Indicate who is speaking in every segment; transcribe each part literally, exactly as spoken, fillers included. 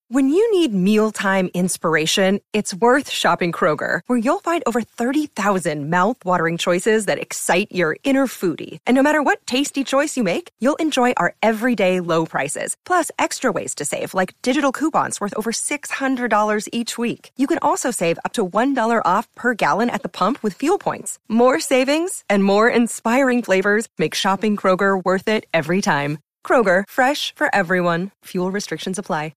Speaker 1: When you need mealtime inspiration, it's worth shopping Kroger, where you'll find over thirty thousand mouth-watering choices that excite your inner foodie. And no matter what tasty choice you make, you'll enjoy our everyday low prices, plus extra ways to save, like digital coupons worth over six hundred dollars each week. You can also save up to one dollar off per gallon at the pump with fuel points. More savings and more inspiring flavors make shopping Kroger worth it every time. Kroger, fresh for everyone. Fuel restrictions apply.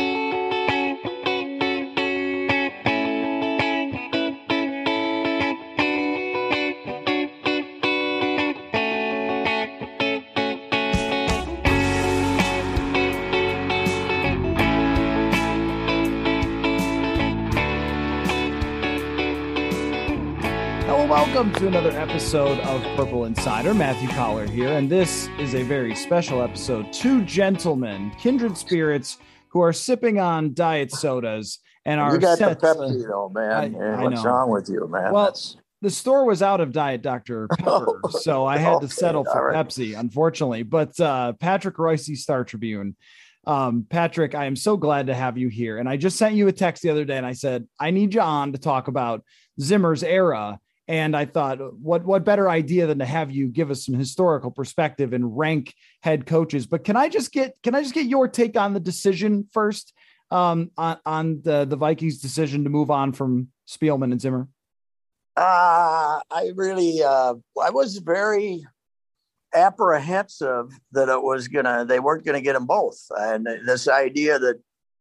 Speaker 2: Welcome to another episode of Purple Insider. Matthew Collar here, and this is a very special episode. Two gentlemen, kindred spirits, who are sipping on diet sodas and are
Speaker 3: you got
Speaker 2: set,
Speaker 3: the Pepsi, though, man.
Speaker 2: I,
Speaker 3: man
Speaker 2: I
Speaker 3: what's
Speaker 2: know.
Speaker 3: wrong with you, man?
Speaker 2: Well,
Speaker 3: That's...
Speaker 2: the store was out of Diet Doctor Pepper,
Speaker 3: Oh,
Speaker 2: so I had
Speaker 3: okay,
Speaker 2: to settle for
Speaker 3: right.
Speaker 2: Pepsi, unfortunately. But uh, Patrick Royce, Star Tribune. Um, Patrick, I am so glad to have you here. And I just sent you a text the other day, and I said, I need you on to talk about Zimmer's era. And I thought, what what better idea than to have you give us some historical perspective and rank head coaches. But can I just get can I just get your take on the decision first, um, on, on the, the Vikings decision to move on from Spielman and Zimmer?
Speaker 3: Uh, I really, uh, I was very apprehensive that it was gonna, they weren't gonna get them both, and this idea that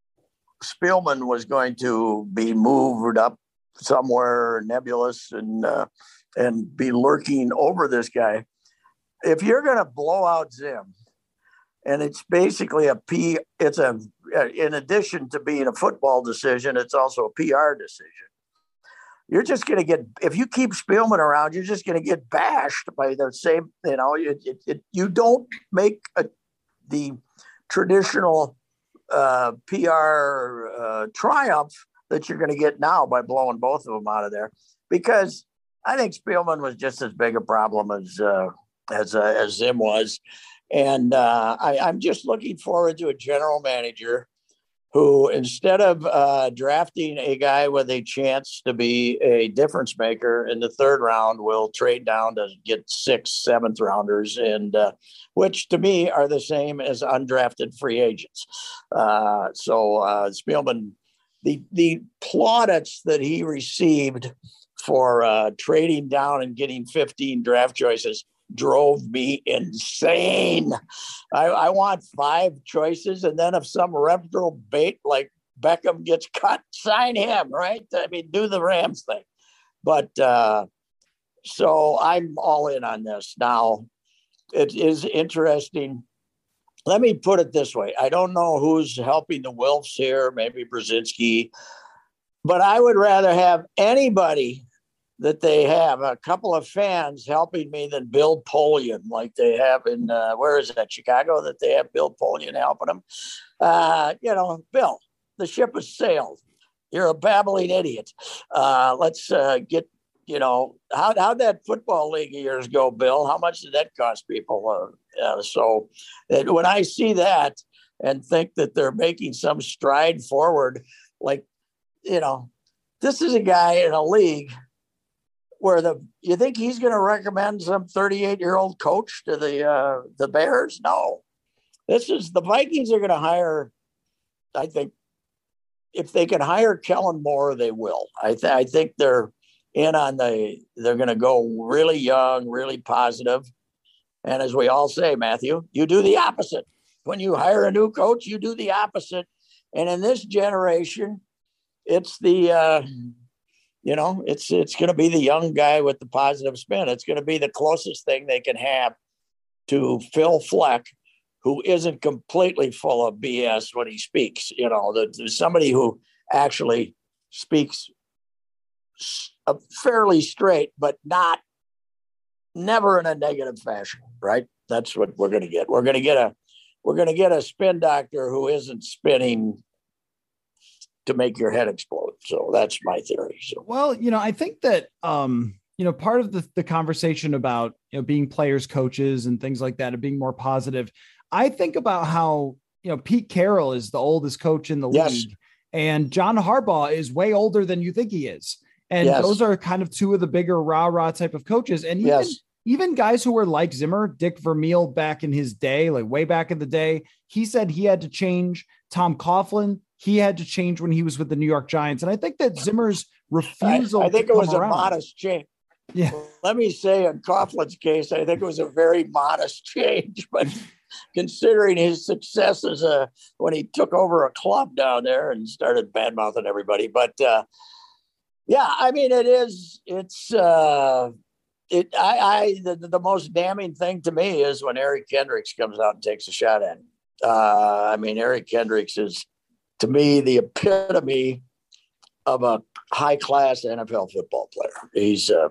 Speaker 3: Spielman was going to be moved up somewhere nebulous and uh, and be lurking over this guy. If you're going to blow out Zim, and it's basically a P, it's a, in addition to being a football decision, it's also a P R decision. You're just going to get, if you keep Spielman around, you're just going to get bashed by the same, you know, it, it, it, you don't make a, the traditional uh, P R uh, triumph that you're going to get now by blowing both of them out of there, because I think Spielman was just as big a problem as uh, as uh, as Zim was, and uh, I, I'm just looking forward to a general manager who, instead of uh, drafting a guy with a chance to be a difference maker in the third round, will trade down to get six, seventh rounders, and uh, which to me are the same as undrafted free agents. Uh, so uh, Spielman. The the plaudits that he received for uh, trading down and getting fifteen draft choices drove me insane. I, I want five choices, and then if some reprobate like Beckham gets cut, sign him, right? I mean, do the Rams thing. But uh, so I'm all in on this. Now, it is interesting. Let me put it this way. I don't know who's helping the Wilfs here, maybe Brzezinski, but I would rather have anybody that they have, a couple of fans helping me than Bill Polian, like they have in, uh, where is that, Chicago, that they have Bill Polian helping them. Uh, you know, Bill, the ship has sailed. You're a babbling idiot. Uh, let's uh, get, you know, how, how'd that football league of yours go, Bill? How much did that cost people? Uh, uh, so that when I see that and think that they're making some stride forward, like, you know, this is a guy in a league where the, you think he's going to recommend some thirty-eight year old coach to the, uh, the Bears? No, this is, the Vikings are going to hire, I think, if they can hire Kellen Moore, they will. I, th- I think they're in on the, they're going to go really young, really positive. And as we all say, Matthew, you do the opposite. When you hire a new coach, you do the opposite. And in this generation, it's the, uh, you know, it's, it's going to be the young guy with the positive spin. It's going to be the closest thing they can have to Phil Fleck, who isn't completely full of B S when he speaks. You know, the, somebody who actually speaks fairly straight, but not never in a negative fashion, right? That's what we're going to get. We're going to get a, we're going to get a spin doctor who isn't spinning to make your head explode. So that's my theory. So,
Speaker 2: well, you know, I think that, um, you know, part of the, the conversation about, you know, being players, coaches and things like that, and being more positive, I think about how, you know, Pete Carroll is the oldest coach in the
Speaker 3: yes.
Speaker 2: league, and John Harbaugh is way older than you think he is. And
Speaker 3: yes.
Speaker 2: those are kind of two of the bigger rah rah type of coaches. And even,
Speaker 3: yes.
Speaker 2: even guys who were like Zimmer, Dick Vermeil back in his day, like way back in the day, he said he had to change. Tom Coughlin, he had to change when he was with the New York Giants. And I think that Zimmer's refusal
Speaker 3: I, I think
Speaker 2: to
Speaker 3: it was
Speaker 2: come
Speaker 3: a
Speaker 2: around,
Speaker 3: modest change.
Speaker 2: Yeah.
Speaker 3: Let me say in Coughlin's case, I think it was a very modest change, but considering his success as a, when he took over a club down there and started bad-mouthing everybody. But uh, yeah, I mean, it is, it's, uh, it, I, I, the, the most damning thing to me is when Eric Kendricks comes out and takes a shot at him. Uh, I mean, Eric Kendricks is, to me, the epitome of a high-class N F L football player. He's, uh,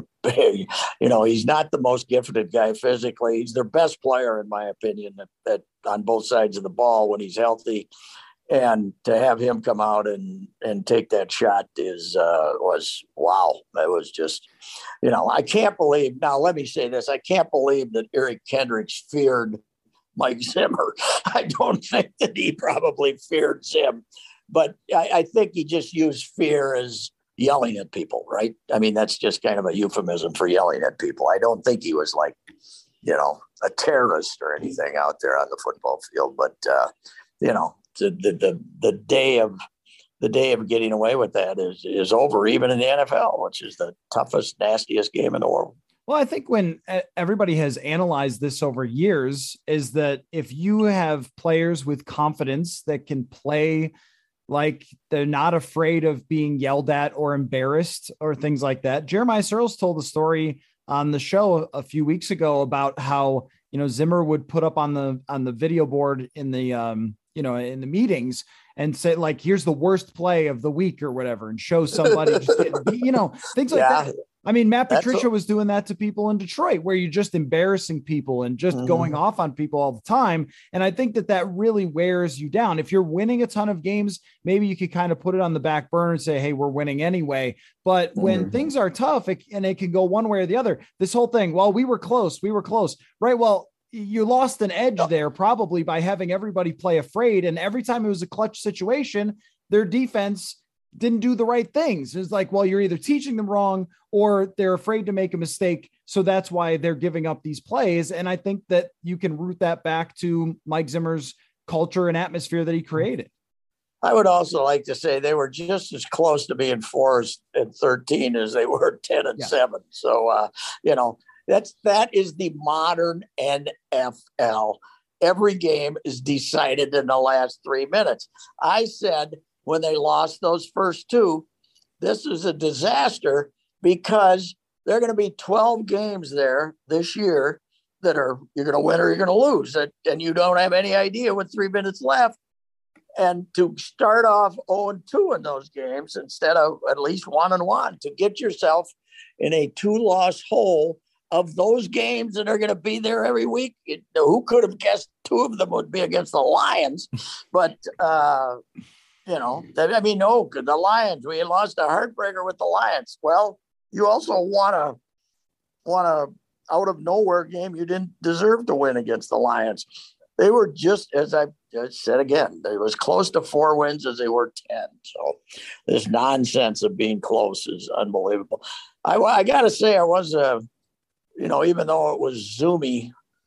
Speaker 3: you know, he's not the most gifted guy physically. He's their best player, in my opinion, at, at, on both sides of the ball when he's healthy. And to have him come out and, and take that shot is, uh, was, wow. That was just, you know, I can't believe, now let me say this, I can't believe that Eric Kendricks feared Mike Zimmer. I don't think that he probably feared Zim, but I, I think he just used fear as yelling at people, right? I mean, that's just kind of a euphemism for yelling at people. I don't think he was like, you know, a terrorist or anything out there on the football field, but, uh, you know, the, the, the day of the day of getting away with that is, is over, even in the N F L, which is the toughest, nastiest game in the world.
Speaker 2: Well, I think when everybody has analyzed this over years is that if you have players with confidence that can play like they're not afraid of being yelled at or embarrassed or things like that. Jeremiah Searles told a story on the show a few weeks ago about how, you know, Zimmer would put up on the, on the video board in the, um, you know, in the meetings and say like, here's the worst play of the week or whatever, and show somebody, just getting beat, you know, things like yeah. that. I mean, Matt Patricia a- was doing that to people in Detroit, where you're just embarrassing people and just mm-hmm. going off on people all the time. And I think that that really wears you down. If you're winning a ton of games, maybe you could kind of put it on the back burner and say, hey, we're winning anyway. But mm-hmm. when things are tough, it, and it can go one way or the other, this whole thing, well, we were close, we were close, right? Well, you lost an edge there probably by having everybody play afraid. And every time it was a clutch situation, their defense didn't do the right things. It's like, well, you're either teaching them wrong or they're afraid to make a mistake. So that's why they're giving up these plays. And I think that you can root that back to Mike Zimmer's culture and atmosphere that he created.
Speaker 3: I would also like to say they were just as close to being four and thirteen as they were ten and yeah. seven. So, uh, you know, that's, that is the modern N F L. Every game is decided in the last three minutes. I said, when they lost those first two, this is a disaster because there are going to be twelve games there this year that are, you're going to win or you're going to lose. And you don't have any idea with three minutes left. And to start off oh and two in those games instead of at least one and one, to get yourself in a two-loss hole of those games that are going to be there every week. It, who could have guessed two of them would be against the Lions? But, uh, you know, I mean, no, the Lions, we lost a heartbreaker with the Lions. Well, you also won a, won a out of nowhere game you didn't deserve to win against the Lions. They were just, as I said again, they was close to four wins as they were ten. So this nonsense of being close is unbelievable. I, I got to say, I was, uh, you know, even though it was Zoomy,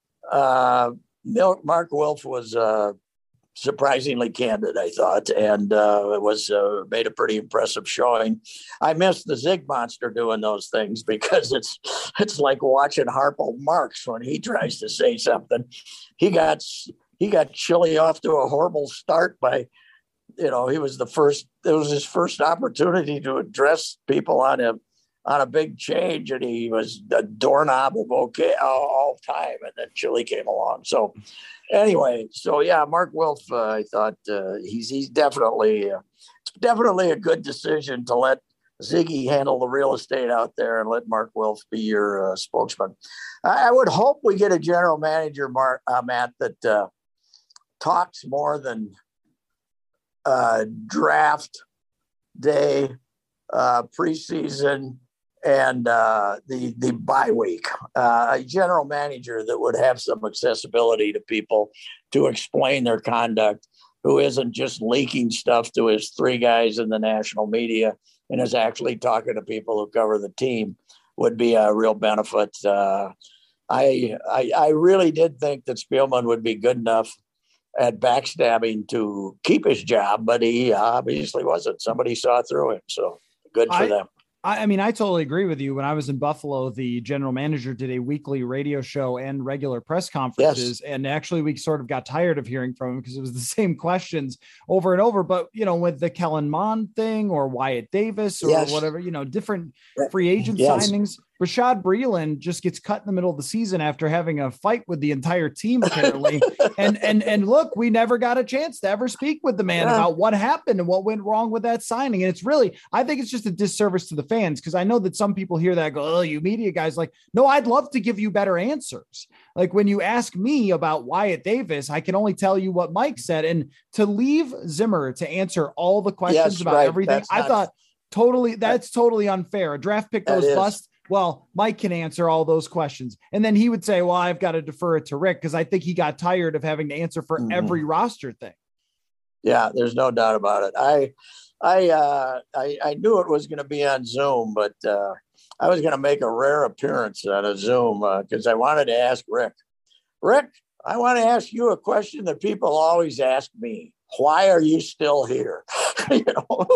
Speaker 3: uh, Mark Wilf was uh, surprisingly candid, I thought, and uh, it was uh, made a pretty impressive showing. I miss the Zig Monster doing those things because it's it's like watching Harpo Marx when he tries to say something. He got he got Chile off to a horrible start by, you know, he was the first. It was his first opportunity to address people on a on a big change, and he was a doorknob of okay all, all time, and then Chile came along. So. Anyway, so yeah, Mark Wilf, uh, I thought uh, he's he's definitely uh, it's definitely a good decision to let Ziggy handle the real estate out there and let Mark Wilf be your uh, spokesman. I, I would hope we get a general manager, Mark uh, Matt, that uh, talks more than uh, draft day, uh, preseason, and uh, the the bye week, uh, a general manager that would have some accessibility to people to explain their conduct, who isn't just leaking stuff to his three guys in the national media and is actually talking to people who cover the team, would be a real benefit. Uh, I, I I really did think that Spielman would be good enough at backstabbing to keep his job, but he obviously wasn't. Somebody saw through him, so good for
Speaker 2: I,
Speaker 3: them.
Speaker 2: I, I mean, I totally agree with you. When I was in Buffalo, the general manager did a weekly radio show and regular press conferences. Yes. And actually we sort of got tired of hearing from him because it was the same questions over and over. But, you know, with the Kellen Mond thing or Wyatt Davis or yes. whatever, you know, different free agent yes. signings, Rashad Breeland just gets cut in the middle of the season after having a fight with the entire team, apparently. and, and, and look, we never got a chance to ever speak with the man yeah. about what happened and what went wrong with that signing. And it's really, I think it's just a disservice to the fans, because I know that some people hear that go, oh, you media guys, like, no, I'd love to give you better answers. Like when you ask me about Wyatt Davis, I can only tell you what Mike said. And to leave Zimmer to answer all the questions yes, about right. everything, that's I not, thought totally, that's that, totally unfair. A draft pick goes bust. Well, Mike can answer all those questions. And then he would say, well, I've got to defer it to Rick, because I think he got tired of having to answer for mm-hmm. every roster thing.
Speaker 3: Yeah, there's no doubt about it. I, I, uh, I, I knew it was going to be on Zoom, but uh, I was going to make a rare appearance on a Zoom because uh, I wanted to ask Rick. Rick, I want to ask you a question that people always ask me. Why are you still here? you know,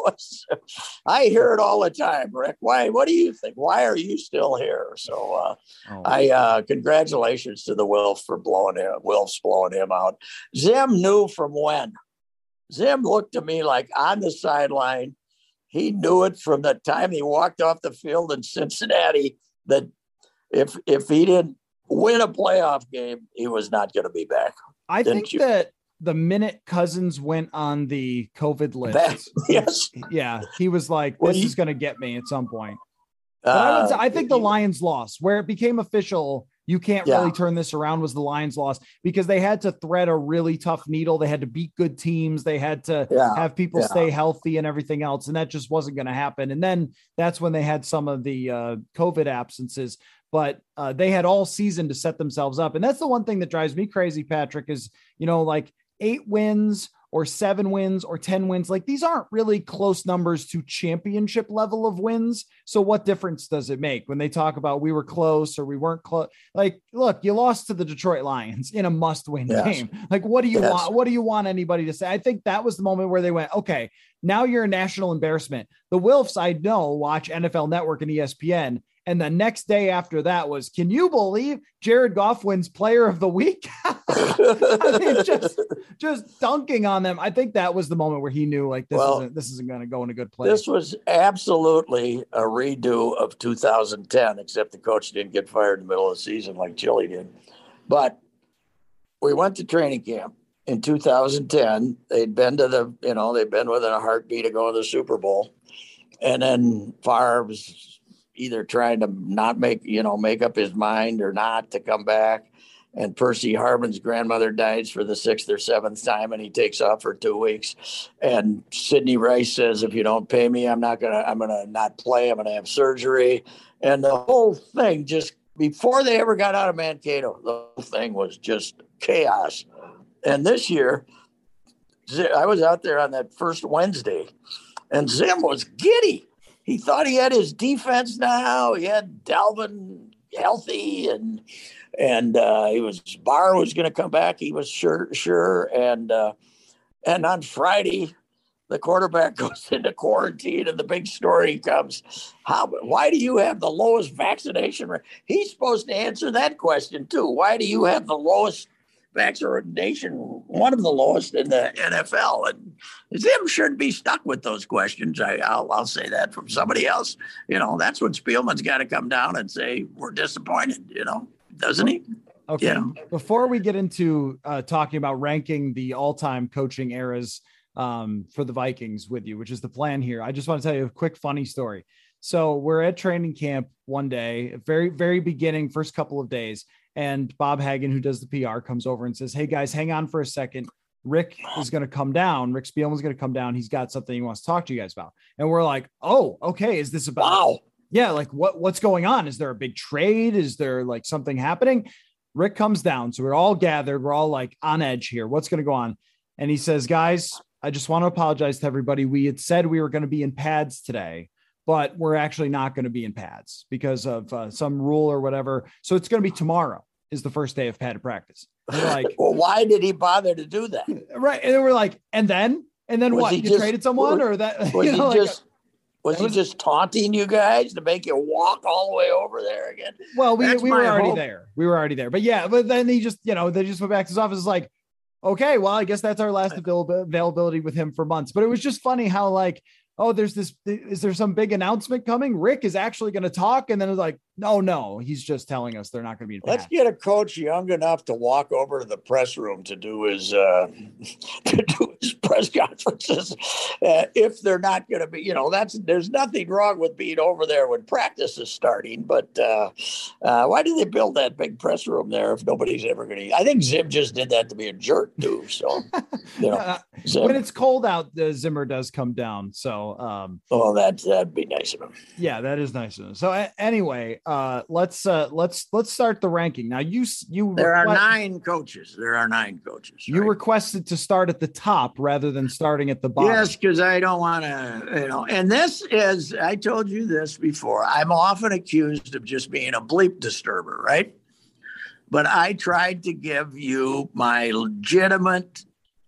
Speaker 3: I hear it all the time, Rick. Why? What do you think? Why are you still here? So, uh, oh. I uh, congratulations to the Wilf for blowing him. Wilf's blowing him out. Zim knew from when. Zim looked to me like on the sideline. He knew it from the time he walked off the field in Cincinnati that if if he didn't win a playoff game, he was not going to be back.
Speaker 2: I Didn't think you? that. The minute Cousins went on the COVID list,
Speaker 3: That, yes,
Speaker 2: yeah, he was like, "This well, he, is going to get me at some point." But
Speaker 3: uh,
Speaker 2: I, would say, I think the Lions lost, where it became official. You can't yeah. really turn this around. Was the Lions lost because they had to thread a really tough needle. They had to beat good teams. They had to yeah. have people yeah. stay healthy and everything else, and that just wasn't going to happen. And then that's when they had some of the uh, COVID absences. But uh, they had all season to set themselves up, and that's the one thing that drives me crazy, Patrick. Is you know like. eight wins or seven wins or ten wins. Like these aren't really close numbers to championship level of wins. So what difference does it make when they talk about we were close or we weren't close? Like, look, you lost to the Detroit Lions in a must win yes. game. Like, what do you yes. want? What do you want anybody to say? I think that was the moment where they went, okay, now you're a national embarrassment. The Wilfs, I know, watch N F L Network and E S P N. And the next day after that was, can you believe Jared Goff wins player of the week? I mean, just, just dunking on them. I think that was the moment where he knew like, this well, isn't, this isn't going to go in a good place.
Speaker 3: This was absolutely a redo of two thousand ten, except the coach didn't get fired in the middle of the season like Chili did. But we went to training camp in two thousand ten. They'd been to the, you know, they'd been within a heartbeat of going to the Super Bowl. And then Favre's either trying to not make, you know, make up his mind or not to come back. And Percy Harvin's grandmother dies for the sixth or seventh time, and he takes off for two weeks. And Sidney Rice says, if you don't pay me, I'm not going to, I'm going to not play. I'm going to have surgery. And the whole thing just, before they ever got out of Mankato, the whole thing was just chaos. And this year, I was out there on that first Wednesday, and Zim was giddy. He thought he had his defense now. He had Dalvin healthy, and and uh, he was Barr was going to come back. He was sure sure. And uh, and on Friday, the quarterback goes into quarantine, and the big story comes: How? Why do you have the lowest vaccination rate? He's supposed to answer that question too. Why do you have the lowest vaccination, one of the lowest in the N F L? And Zim shouldn't be stuck with those questions. I, I'll, I'll say that from somebody else. You know, that's when Spielman's got to come down and say, we're disappointed, you know, doesn't he?
Speaker 2: Okay. Yeah. Before we get into uh, talking about ranking the all-time coaching eras um, for the Vikings with you, which is the plan here, I just want to tell you a quick funny story. So we're at training camp one day, very, very beginning, first couple of days. And Bob Hagan, who does the P R, comes over and says, hey, guys, hang on for a second. Rick is going to come down. Rick Spielman's going to come down. He's got something he wants to talk to you guys about. And we're like, oh, okay. Is this about,
Speaker 3: wow.
Speaker 2: Yeah. Like what, what's going on? Is there a big trade? Is there like something happening? Rick comes down. So we're all gathered. We're all like on edge here. What's going to go on? And he says, guys, I just want to apologize to everybody. We had said we were going to be in pads today, but we're actually not going to be in pads because of uh, some rule or whatever. So it's going to be tomorrow is the first day of padded practice. And we're like,
Speaker 3: well, why did he bother to do that?
Speaker 2: Right. And then we're like, and then, and then was what? You just, traded someone or that?
Speaker 3: Was
Speaker 2: you know,
Speaker 3: he
Speaker 2: like,
Speaker 3: just, was he was, just taunting you guys to make you walk all the way over there again?
Speaker 2: Well, we, we were already
Speaker 3: hope.
Speaker 2: there. We were already there. But yeah, but then he just, you know, they just went back to his office. It's like, okay, well, I guess that's our last avail- availability with him for months. But it was just funny how like, oh, there's this, is there some big announcement coming? Rick is actually going to talk. And then it's like, no, no, he's just telling us they're not going to be in
Speaker 3: Let's get a coach young enough to walk over to the press room to do his, uh, to do his press conferences. Uh, if they're not going to be, you know, that's, there's nothing wrong with being over there when practice is starting, but uh, uh, why did they build that big press room there if nobody's ever going to, I think Zim just did that to be a jerk too. So, you know,
Speaker 2: uh, when it's cold out, the Zimmer does come down. So, um,
Speaker 3: oh, that, that'd be nice of him.
Speaker 2: Yeah, that is nice of him. So uh, anyway, uh, let's, uh, let's, let's start the ranking. Now you, you,
Speaker 3: there are nine coaches. There are nine coaches.
Speaker 2: You
Speaker 3: right?
Speaker 2: requested to start at the top rather than starting at the bottom.
Speaker 3: Yes, because I don't want to, you know, and this is, I told you this before, I'm often accused of just being a bleep disturber, right? But I tried to give you my legitimate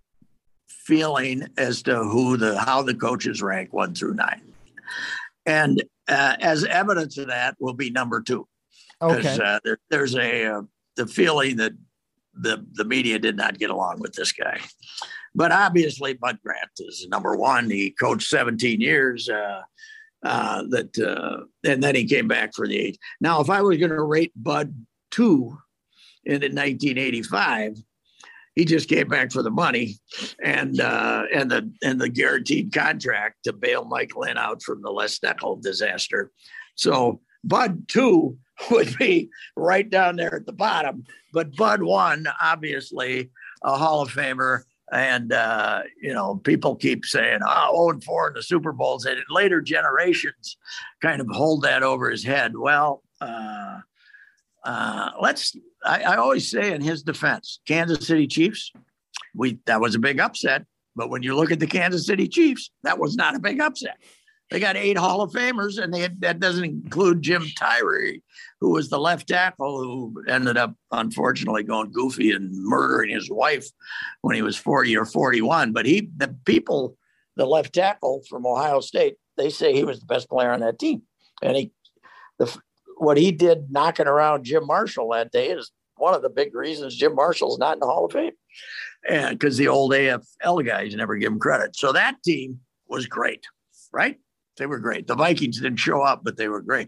Speaker 3: feeling as to who the, how the coaches rank one through nine. And uh, as evidence of that will be number two.
Speaker 2: Okay.
Speaker 3: Uh, there, there's a, uh, the feeling that the, the media did not get along with this guy. But obviously, Bud Grant is number one. He coached seventeen years. Uh, uh, that uh, and then he came back for the eight. Now, if I was going to rate Bud two in, in nineteen eighty-five, he just came back for the money and uh, and the and the guaranteed contract to bail Mike Lynn out from the Les Steckel disaster. So Bud two would be right down there at the bottom. But Bud one, obviously, a Hall of Famer. And, uh, you know, people keep saying, oh, oh and four in the Super Bowls. And later generations kind of hold that over his head. Well, uh, uh, let's, I, I always say in his defense, Kansas City Chiefs, we that was a big upset. But when you look at the Kansas City Chiefs, that was not a big upset. They got eight Hall of Famers, and they had, that doesn't include Jim Tyree, who was the left tackle who ended up, unfortunately, going goofy and murdering his wife when he was forty or forty-one. But he, the people, the left tackle from Ohio State, they say he was the best player on that team. And he, the what he did knocking around Jim Marshall that day is one of the big reasons Jim Marshall's not in the Hall of Fame. And because the old A F L guys never give him credit. So that team was great, right? They were great. The Vikings didn't show up, but they were great.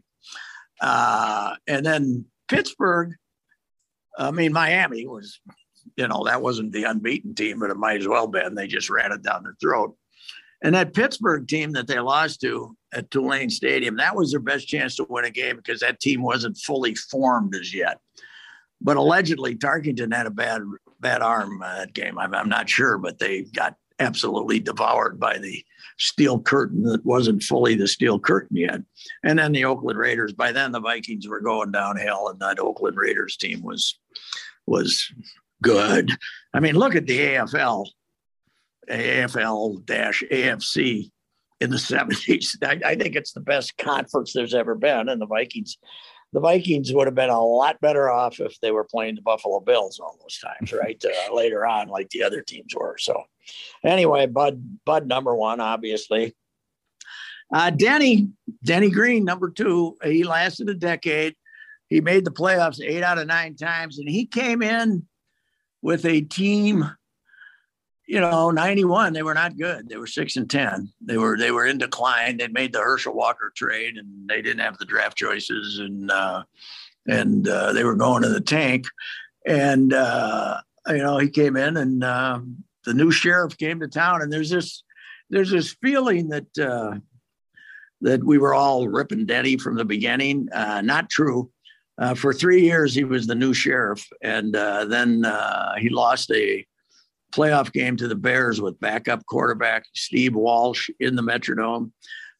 Speaker 3: Uh, and then Pittsburgh, I mean, Miami was, you know, that wasn't the unbeaten team, but it might as well been. They just ran it down their throat. And that Pittsburgh team that they lost to at Tulane Stadium, that was their best chance to win a game because that team wasn't fully formed as yet. But allegedly, Tarkington had a bad, bad arm uh, that game. I'm, I'm not sure, but they got absolutely devoured by the steel curtain that wasn't fully the steel curtain yet. And then the Oakland Raiders, by then the Vikings were going downhill and that Oakland Raiders team was, was good. I mean, look at the A F L, A F L dash A F C in the seventies. I, I think it's the best conference there's ever been. And the Vikings, the Vikings would have been a lot better off if they were playing the Buffalo Bills all those times, right? Uh, later on, like the other teams were. So anyway, Bud, Bud number one, obviously. Uh, Denny, Denny Green, number two. He lasted a decade. He made the playoffs eight out of nine times, and he came in with a team. You know, ninety-one, they were not good. They were six and ten. They were they were in decline. They'd made the Herschel Walker trade, and they didn't have the draft choices, and uh, and uh, they were going to the tank. And uh, you know, he came in, and uh, the new sheriff came to town, and there's this there's this feeling that uh, that we were all ripping Denny from the beginning. Uh, not true. Uh, for three years, he was the new sheriff, and uh, then uh, he lost a playoff game to the Bears with backup quarterback Steve Walsh in the Metrodome.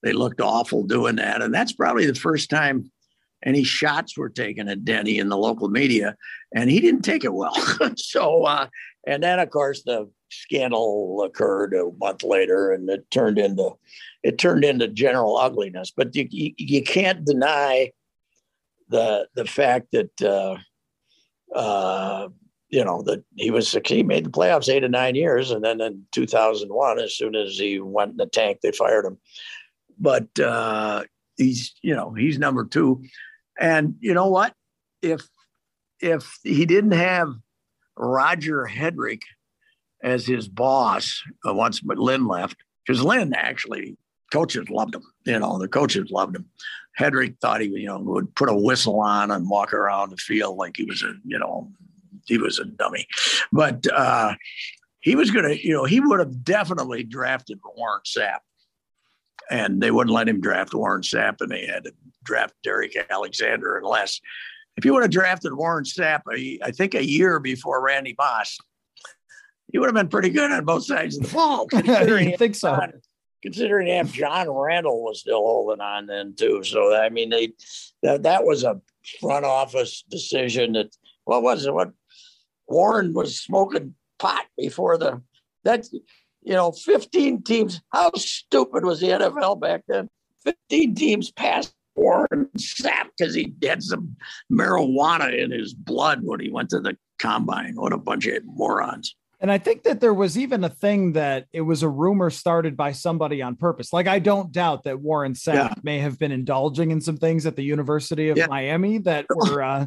Speaker 3: they looked awful doing that. And that's probably the first time any shots were taken at Denny in the local media, and he didn't take it well. so, uh, and then of course the scandal occurred a month later, and it turned into, it turned into general ugliness. But you, you, you can't deny the the fact that uh, uh, you know that he was he made the playoffs eight to nine years, and then in two thousand one, as soon as he went in the tank, they fired him. But uh, he's you know he's number two. And you know what? If if he didn't have Roger Hedrick as his boss uh, once Lynn left, because Lynn actually, coaches loved him. You know, the coaches loved him. Hedrick thought he, you know, would put a whistle on and walk around the field like he was a, you know, he was a dummy. But uh, he was going to, you know, he would have definitely drafted Warren Sapp. And they wouldn't let him draft Warren Sapp, and they had to draft Derek Alexander. Unless, if you would have drafted Warren Sapp, I, I think a year before Randy Moss, he would have been pretty good on both sides of the ball.
Speaker 2: I think so.
Speaker 3: John, considering that John Randall was still holding on then too. So I mean, they that that was a front office decision. That what was it? What Warren was smoking pot before the that. You know, fifteen teams. How stupid was the N F L back then? fifteen teams passed Warren Sapp because he had some marijuana in his blood when he went to the combine. What a bunch of morons.
Speaker 2: And I think that there was even a thing that it was a rumor started by somebody on purpose. Like, I don't doubt that Warren Sapp yeah. may have been indulging in some things at the University of yeah. Miami that were, uh,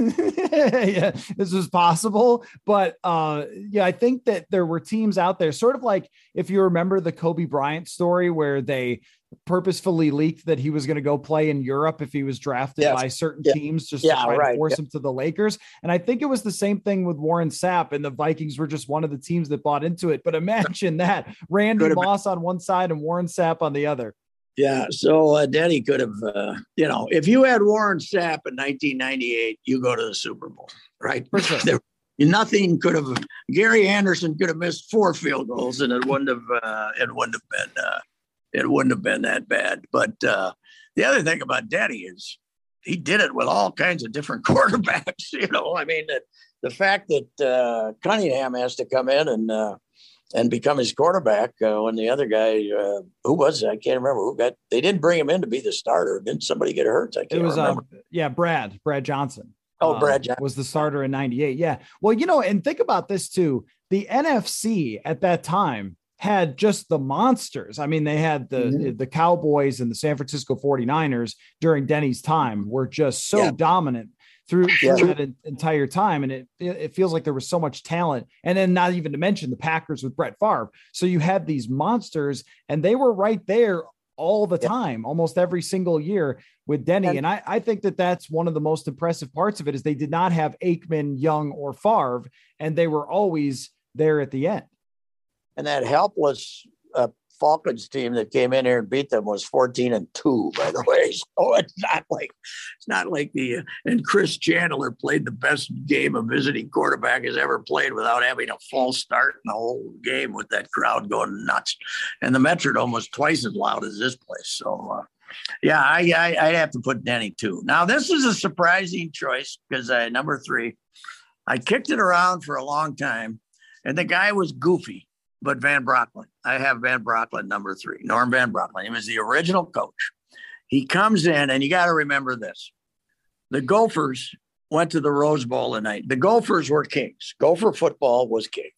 Speaker 2: yeah, this was possible. But uh, yeah, I think that there were teams out there, sort of like, if you remember the Kobe Bryant story where they purposefully leaked that he was going to go play in Europe if he was drafted yes. by certain yeah. teams just yeah, to try right. to force yeah. him to the Lakers. And I think it was the same thing with Warren Sapp, and the Vikings were just one of the teams that bought into it. But imagine that, Randy Moss on one side and Warren Sapp on the other.
Speaker 3: Yeah. So uh, Denny could have, uh, you know, if you had Warren Sapp in nineteen ninety-eight, you go to the Super Bowl, right?
Speaker 2: For sure.
Speaker 3: there, nothing could have, Gary Anderson could have missed four field goals and it wouldn't have, uh, it wouldn't have been, uh, it wouldn't have been that bad. But uh, the other thing about Denny is he did it with all kinds of different quarterbacks. You know, I mean, the, the fact that uh, Cunningham has to come in and uh, and become his quarterback uh, when the other guy, uh, who was it? I can't remember who got, they didn't bring him in to be the starter. Didn't somebody get hurt? I can't
Speaker 2: it was,
Speaker 3: remember.
Speaker 2: Uh, yeah, Brad, Brad Johnson.
Speaker 3: Oh, Brad
Speaker 2: uh,
Speaker 3: Johnson
Speaker 2: was the starter in ninety-eight. Yeah. Well, you know, and think about this too. The N F C at that time had just the monsters. I mean, they had the, mm-hmm. the Cowboys and the San Francisco forty-niners during Denny's time were just so yeah. dominant through, through yeah. that entire time. And it, it feels like there was so much talent. And then not even to mention the Packers with Brett Favre. So you had these monsters and they were right there all the yeah. time, almost every single year with Denny. And, and I, I think that that's one of the most impressive parts of it is they did not have Aikman, Young, or Favre, and they were always there at the end.
Speaker 3: And that helpless uh, Falcons team that came in here and beat them was fourteen and two, by the way. So it's not like, it's not like the, uh, and Chris Chandler played the best game a visiting quarterback has ever played without having a false start in the whole game with that crowd going nuts. And the Metrodome was twice as loud as this place. So, uh, yeah, I, I, I'd have to put Denny too. Now, this is a surprising choice because uh, number three, I kicked it around for a long time and the guy was goofy. But Van Brocklin, I have Van Brocklin number three, Norm Van Brocklin. He was the original coach. He comes in, and you got to remember this. The Gophers went to the Rose Bowl tonight. The Gophers were kings. Gopher football was king.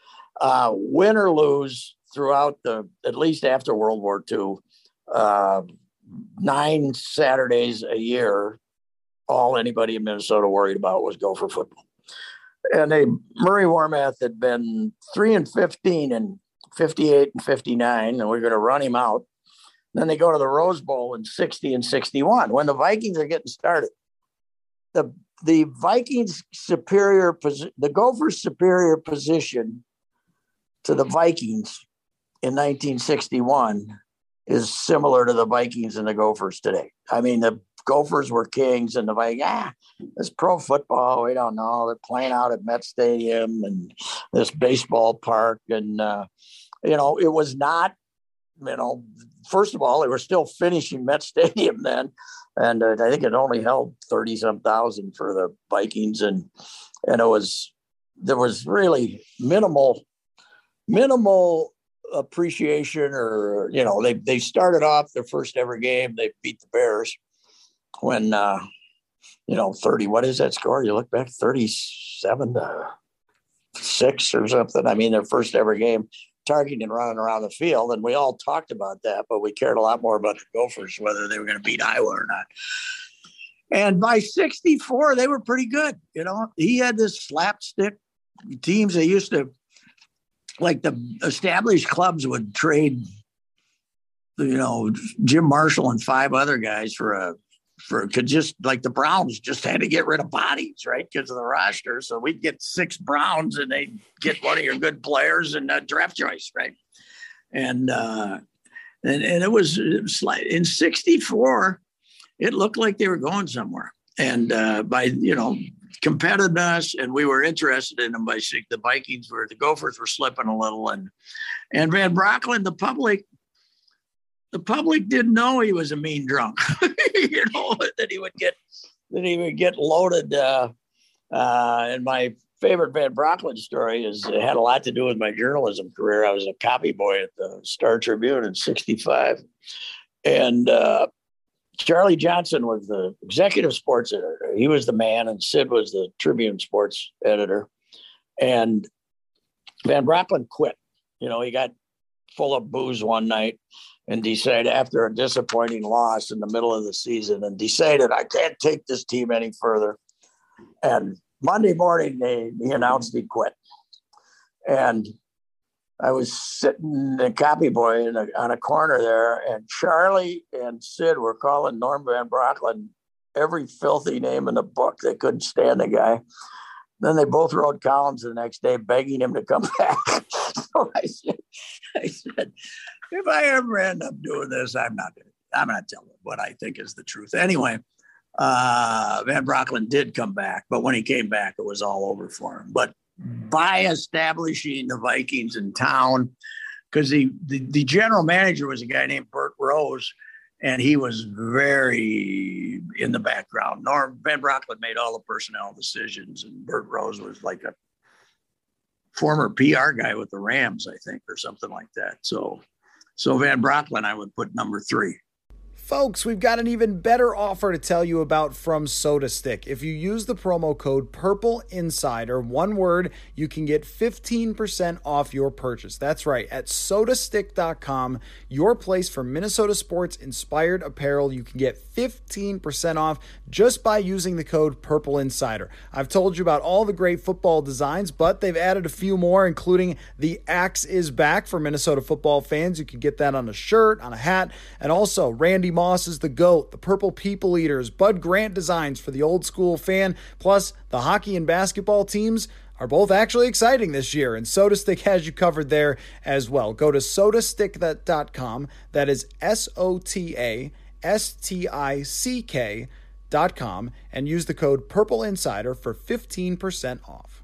Speaker 3: Uh, win or lose throughout the, at least after World War Two, uh, nine Saturdays a year, all anybody in Minnesota worried about was Gopher football. And they, Murray Warmath had been three and fifteen and fifty-eight and fifty-nine, and we're going to run him out. Then they go to the Rose Bowl in sixty and sixty-one. When the Vikings are getting started, the the Vikings superior position, the Gophers' superior position to the Vikings in nineteen sixty-one is similar to the Vikings and the Gophers today. I mean, the Gophers were kings and the Vikings, ah, this pro football, we don't know. They're playing out at Met Stadium and this baseball park. And, uh, you know, it was not you know, first of all, they were still finishing Met Stadium then. And uh, I think it only held thirty some thousand for the Vikings. And, and it was, there was really minimal, minimal appreciation or, you know, they, they started off their first ever game. They beat the Bears when, uh, you know, thirty, what is that score? You look back, thirty-seven to six or something. I mean, their first ever game, targeting and running around the field. And we all talked about that, but we cared a lot more about the Gophers, whether they were going to beat Iowa or not. And by sixty-four, they were pretty good. You know, he had this slapstick teams. They used to, like the established clubs would trade, you know, Jim Marshall and five other guys for a, for could just like the Browns just had to get rid of bodies, right? Because of the roster. So we'd get six Browns and they'd get one of your good players and a draft choice, right? And, uh, and, and it was, it was like in sixty-four, it looked like they were going somewhere. And uh, by, you know, competitiveness, and we were interested in them by the Vikings were, the Gophers were slipping a little. And, and Van Brocklin, the public, the public didn't know he was a mean drunk, you know, that he would get, that he would get loaded. Uh, uh, and my favorite Van Brocklin story is it had a lot to do with my journalism career. I was a copy boy at the Star Tribune in sixty-five. And uh, Charlie Johnson was the executive sports editor. He was the man, and Sid was the Tribune sports editor. And Van Brocklin quit. You know, he got full of booze one night and decided after a disappointing loss in the middle of the season and decided, I can't take this team any further. And Monday morning, they, he announced he quit. And I was sitting in copy boy in a, on a corner there, and Charlie and Sid were calling Norm Van Brocklin every filthy name in the book. They couldn't stand the guy. Then they both wrote columns the next day begging him to come back. So I said, I said, if I ever end up doing this, I'm not going to, I'm not telling what I think is the truth. Anyway, uh, Van Brocklin did come back, but when he came back, it was all over for him. But by establishing the Vikings in town, because the, the, the general manager was a guy named Bert Rose, and he was very in the background. Norm Van Brocklin made all the personnel decisions, and Bert Rose was like a former P R guy with the Rams, I think, or something like that. So, so Van Brocklin, I would put number three.
Speaker 2: Folks, we've got an even better offer to tell you about from SodaStick. If you use the promo code PurpleInsider, one word, you can get fifteen percent off your purchase. That's right, at soda stick dot com, your place for Minnesota sports-inspired apparel. You can get fifteen percent off just by using the code PurpleInsider. I've told you about all the great football designs, but they've added a few more, including the Axe is Back for Minnesota football fans. You can get that on a shirt, on a hat, and also Randy Moss is the GOAT, the Purple People Eaters, Bud Grant designs for the old school fan, plus the hockey and basketball teams are both actually exciting this year, and SodaStick has you covered there as well. Go to soda stick dot com, that is S O T A S T I C K dot com, and use the code PurpleInsider for fifteen percent off.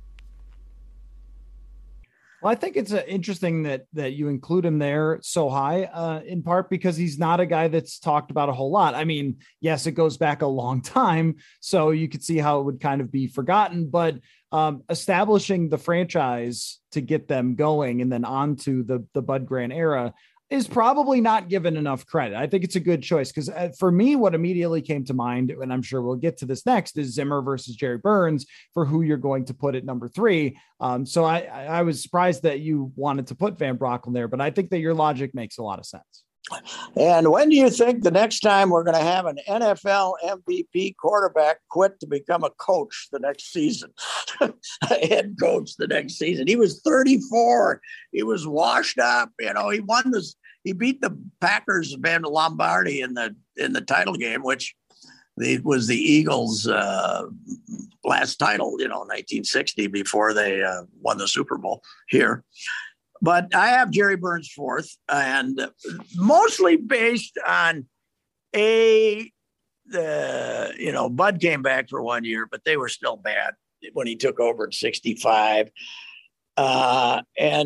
Speaker 2: Well, I think it's uh, interesting that that you include him there so high, uh, in part because he's not a guy that's talked about a whole lot. I mean, yes, it goes back a long time, so you could see how it would kind of be forgotten, but um, establishing the franchise to get them going and then on to the, the Bud Grant era is probably not given enough credit. I think it's a good choice because uh, for me, what immediately came to mind, and I'm sure we'll get to this next, is Zimmer versus Jerry Burns for who you're going to put at number three. Um, so I, I was surprised that you wanted to put Van Brocklin there, but I think that your logic makes a lot of sense.
Speaker 3: And when do you think the next time we're going to have an N F L M V P quarterback quit to become a coach the next season? A head coach the next season. He was thirty-four. He was washed up. You know, he won this. He beat the Packers, Van Lombardi in the in the title game, which the, was the Eagles' uh, last title. You know, nineteen sixty before they uh, won the Super Bowl here. But I have Jerry Burns fourth, and mostly based on a, the, you know, Bud came back for one year, but they were still bad when he took over in sixty-five. Uh, and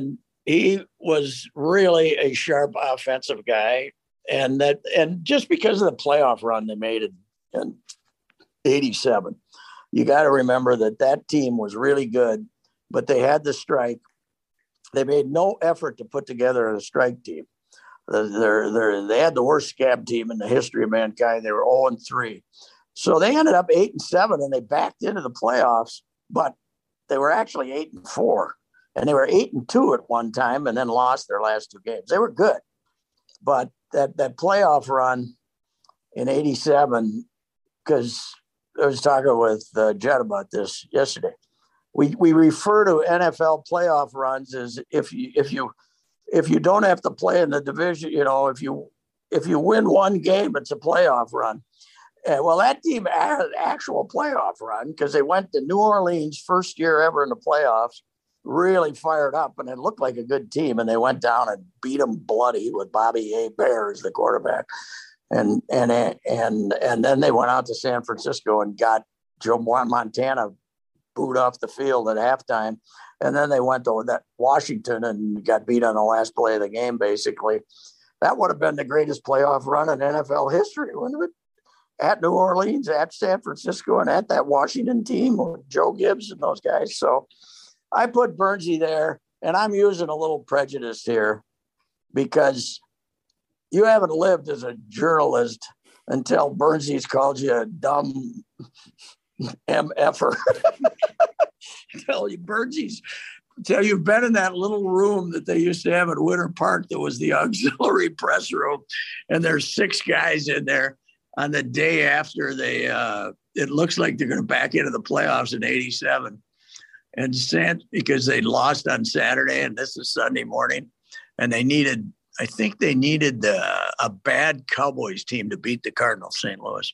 Speaker 3: he was really a sharp offensive guy. And that, and just because of the playoff run they made in, in eighty-seven, you got to remember that that team was really good, but they had the strike. They made no effort to put together a strike team. They're, they're, they had the worst scab team in the history of mankind. They were oh and three. So they ended up eight and seven, and they backed into the playoffs, but they were actually eight and four. And they were eight and two at one time and then lost their last two games. They were good. But that, that playoff run in eighty-seven, because I was talking with uh, Jed about this yesterday. We we refer to N F L playoff runs as if you if you if you don't have to play in the division, you know, if you if you win one game, it's a playoff run. Uh, well, that team had an actual playoff run because they went to New Orleans first year ever in the playoffs, really fired up, and it looked like a good team. And they went down and beat them bloody with Bobby A. Bear as the quarterback. And and and and then they went out to San Francisco and got Joe Montana booed off the field at halftime. And then they went to that Washington and got beat on the last play of the game, basically. That would have been the greatest playoff run in N F L history, wouldn't it? At New Orleans, at San Francisco, and at that Washington team with Joe Gibbs and those guys. So I put Bernsey there, and I'm using a little prejudice here because you haven't lived as a journalist until Bernsey's called you a dumb M F-er. Tell you, Bernsey's, tell you've been in that little room that they used to have at Winter Park that was the auxiliary press room, and there's six guys in there on the day after they, uh, it looks like they're going to back into the playoffs in eighty-seven. And San, because they lost on Saturday and this is Sunday morning, and they needed, I think they needed uh, a bad Cowboys team to beat the Cardinals, Saint Louis.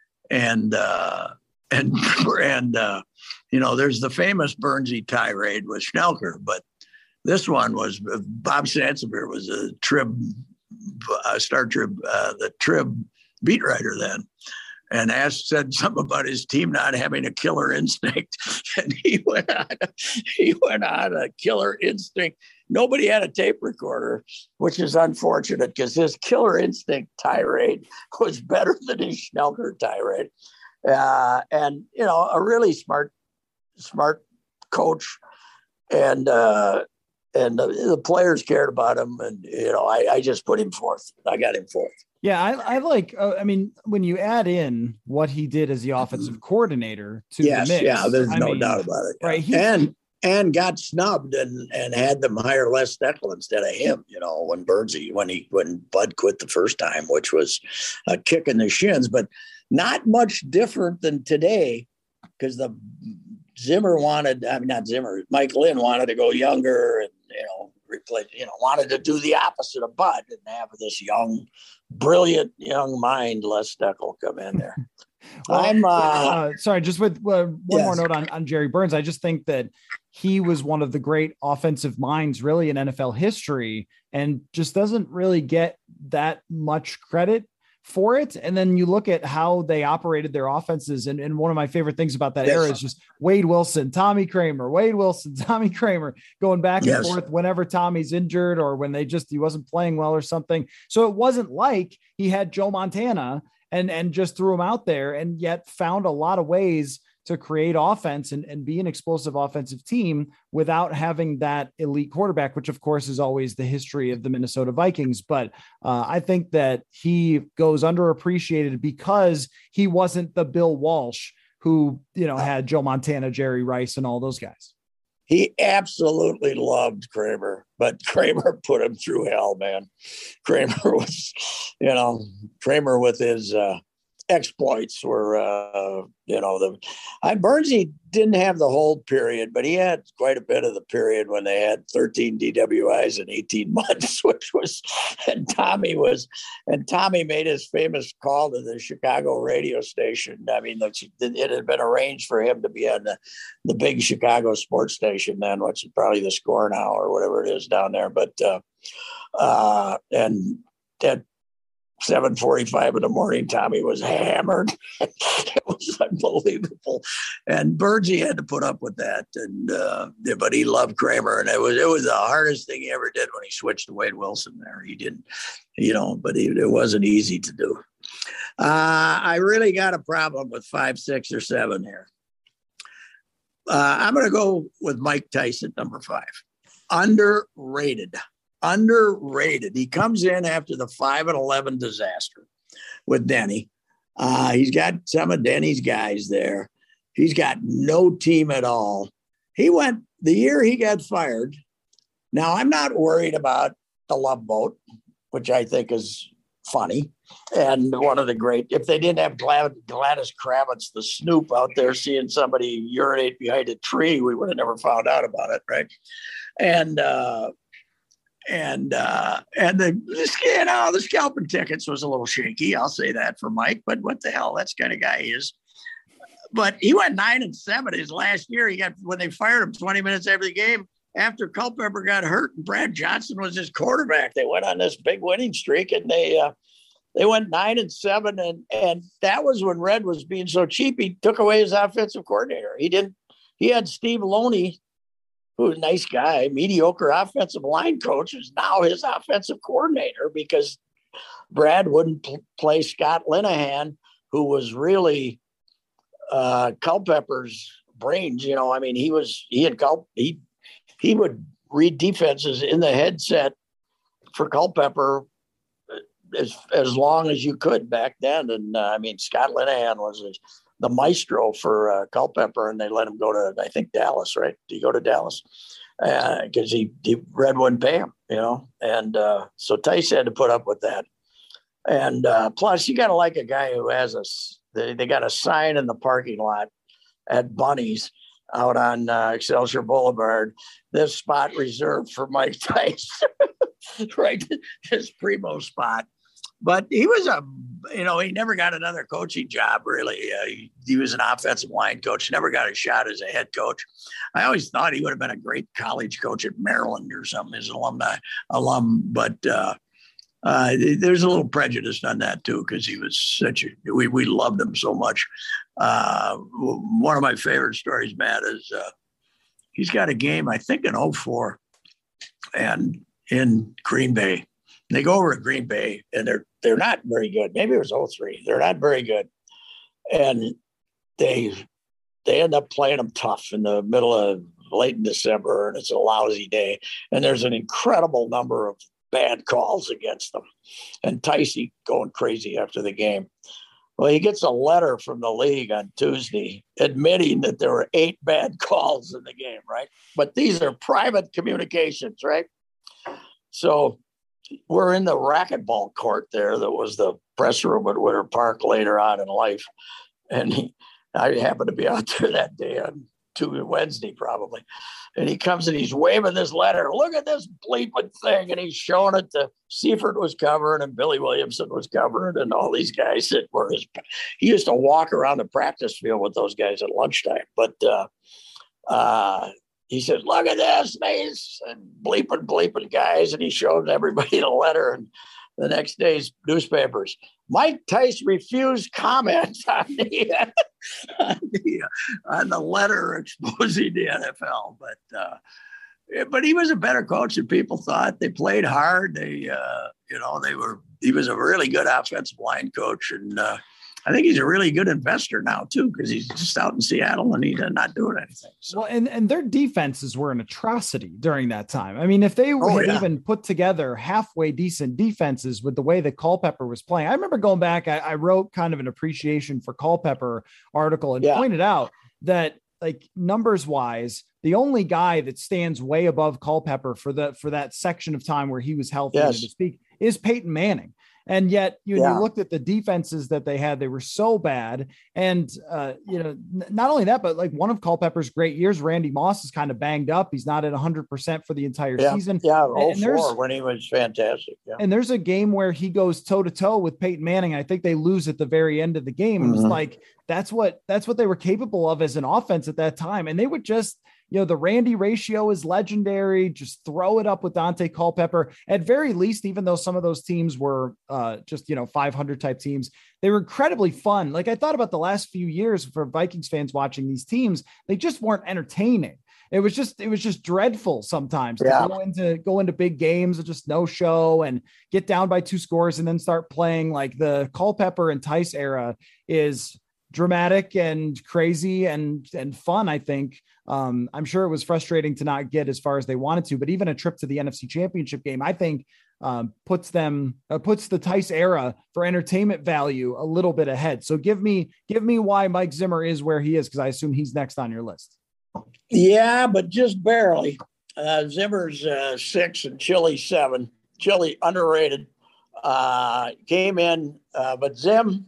Speaker 3: And, uh, and, and uh, you know, there's the famous Bernsey tirade with Schnelker, but this one was, Bob Sansevier was a Trib, uh, Star Trib, uh, the Trib beat writer then. And asked, said something about his team not having a killer instinct. And he went on, he went on a killer instinct. Nobody had a tape recorder, which is unfortunate because his killer instinct tirade was better than his Schnelker tirade. Uh, and, you know, a really smart, smart coach. And, uh, and the, the players cared about him. And, you know, I, I just put him fourth. I got him fourth.
Speaker 2: Yeah, I, I like, uh, I mean, when you add in what he did as the offensive coordinator to
Speaker 3: yes,
Speaker 2: the mix.
Speaker 3: Yeah, there's
Speaker 2: I
Speaker 3: no
Speaker 2: mean,
Speaker 3: doubt about it.
Speaker 2: Right. He,
Speaker 3: and and got snubbed and, and had them hire Les Steckel instead of him, you know, when Bernsey, when he, when Bud quit the first time, which was a kick in the shins, but not much different than today because the Zimmer wanted, I mean, not Zimmer, Mike Lynn wanted to go younger and, you know, replace, you know, wanted to do the opposite of Bud and have this young, brilliant young mind, Les Steckel, come in there.
Speaker 2: well,
Speaker 3: I'm uh,
Speaker 2: uh, sorry, just with uh, one
Speaker 3: yes.
Speaker 2: more note on, on Jerry Burns. I just think that he was one of the great offensive minds really in N F L history and just doesn't really get that much credit for it. And then you look at how they operated their offenses. And, and one of my favorite things about that yes. era is just Wade Wilson, Tommy Kramer, Wade Wilson, Tommy Kramer going back yes. and forth whenever Tommy's injured or when they just, he wasn't playing well or something. So it wasn't like he had Joe Montana and, and just threw him out there and yet found a lot of ways to create offense and, and be an explosive offensive team without having that elite quarterback, which of course is always the history of the Minnesota Vikings. But uh, I think that he goes underappreciated because he wasn't the Bill Walsh who, you know, had Joe Montana, Jerry Rice, and all those guys.
Speaker 3: He absolutely loved Kramer, but Kramer put him through hell, man. Kramer was, you know, Kramer with his, uh, exploits were, uh, you know, the I Bernsey didn't have the whole period, but he had quite a bit of the period when they had thirteen D W Is in eighteen months, which was, and Tommy was, and Tommy made his famous call to the Chicago radio station. I mean, it had been arranged for him to be on the, the big Chicago sports station then, which is probably the Score now or whatever it is down there. But, uh, uh, and that, seven forty-five in the morning, Tommy was hammered. It was was unbelievable. And Birdsey had to put up with that. And uh, but he loved Kramer, and it was it was the hardest thing he ever did when he switched to Wade Wilson. There, he didn't, you know, but he, it wasn't easy to do. Uh, I really got a problem with five, six, or seven here. Uh, I'm going to go with Mike Tyson, number five. Underrated. Underrated. He comes in after the five and eleven disaster with Denny. Uh, he's got some of Denny's guys there. He's got no team at all. He went the year he got fired. Now, I'm not worried about the Love Boat, which I think is funny. And one of the great, if they didn't have Glad, Gladys Kravitz, the snoop out there seeing somebody urinate behind a tree, we would have never found out about it, right? And, uh, and, uh, and the, you know, the scalping tickets was a little shaky. I'll say that for Mike, but what the hell, that's the kind of guy he is. But he went nine and seven his last year. He got, when they fired him twenty minutes after the game, after Culpepper got hurt and Brad Johnson was his quarterback, they went on this big winning streak, and they, uh, They went nine and seven, and and that was when Red was being so cheap. He took away his offensive coordinator. He didn't. He had Steve Loney, who was a nice guy, mediocre offensive line coach, who's now his offensive coordinator because Brad wouldn't pl- play Scott Linehan, who was really uh, Culpepper's brains. You know, I mean, he was he had Culp he he would read defenses in the headset for Culpepper as as long as you could back then. And uh, I mean, Scott Linehan was the maestro for uh, Culpepper, and they let him go to, I think, Dallas, right? Did he go to Dallas? Because uh, he, he Red wouldn't pay him, you know? And uh, so Tice had to put up with that. And uh, plus, you got to like a guy who has a, they, they got a sign in the parking lot at Bunny's out on uh, Excelsior Boulevard, this spot reserved for Mike Tice, right? His primo spot. But he was a, you know, he never got another coaching job, really. Uh, he, he was an offensive line coach, never got a shot as a head coach. I always thought he would have been a great college coach at Maryland or something, as an alumni alum. But uh, uh, there's a little prejudice on that, too, because he was such a, we, we loved him so much. Uh, one of my favorite stories, Matt, is uh, he's got a game, I think, in oh four and in Green Bay. They go over to Green Bay, and they're they're not very good. Maybe it was oh three. They're not very good. And they they end up playing them tough in the middle of late in December, and it's a lousy day. And there's an incredible number of bad calls against them. And Ticey going crazy after the game. Well, he gets a letter from the league on Tuesday admitting that there were eight bad calls in the game, right? But these are private communications, right? So we're in the racquetball court there. That was the press room at Winter Park later on in life. And he, I happened to be out there that day on Tuesday, Wednesday probably. And he comes and he's waving this letter. Look at this bleeping thing. And he's showing it to Seifert was covering and Billy Williamson was covering and all these guys that were his. He used to walk around the practice field with those guys at lunchtime. But uh, uh, he said, look at this, these and bleeping, bleeping guys. And he showed everybody the letter. And the next day's newspapers, Mike Tice refused comment on the, on the, on the letter exposing the N F L. But, uh, but he was a better coach than people thought. They played hard. They, uh, you know, they were, he was a really good offensive line coach. And, uh, I think he's a really good investor now, too, because he's just out in Seattle and he's not doing anything. So.
Speaker 2: Well, and, and their defenses were an atrocity during that time. I mean, if they
Speaker 3: oh,
Speaker 2: had
Speaker 3: yeah.
Speaker 2: even put together halfway decent defenses with the way that Culpepper was playing, I remember going back, I, I wrote kind of an appreciation for Culpepper article and yeah. pointed out that, like, numbers wise, the only guy that stands way above Culpepper for the for that section of time where he was healthy,
Speaker 3: yes.
Speaker 2: to speak, is Peyton Manning. And yet, you, yeah. you looked at the defenses that they had, they were so bad. And, uh, you know, n- not only that, but like one of Culpepper's great years, Randy Moss is kind of banged up. He's not at one hundred percent for the entire
Speaker 3: yeah.
Speaker 2: season.
Speaker 3: Yeah,
Speaker 2: and, and
Speaker 3: oh four when he was fantastic. Yeah.
Speaker 2: And there's a game where he goes toe-to-toe with Peyton Manning. I think they lose at the very end of the game. Mm-hmm. It was like, that's what, that's what they were capable of as an offense at that time. And they would just, you know, the Randy ratio is legendary. Just throw it up with Dante Culpepper. At very least, even though some of those teams were uh, just, you know, five hundred type teams, they were incredibly fun. Like I thought about the last few years for Vikings fans watching these teams, they just weren't entertaining. It was just, it was just dreadful sometimes
Speaker 3: yeah.
Speaker 2: to go into, go into big games and just no show and get down by two scores and then start playing. Like the Culpepper and Tice era is dramatic and crazy and, and fun. I think um, I'm sure it was frustrating to not get as far as they wanted to, but even a trip to the N F C Championship game, I think um, puts them, uh, puts the Tice era for entertainment value a little bit ahead. So give me, give me why Mike Zimmer is where he is. Cause I assume he's next on your list.
Speaker 3: Yeah, but just barely. Uh, Zimmer's uh, six and Chili seven. Chili underrated. Uh, came in, uh, but Zim,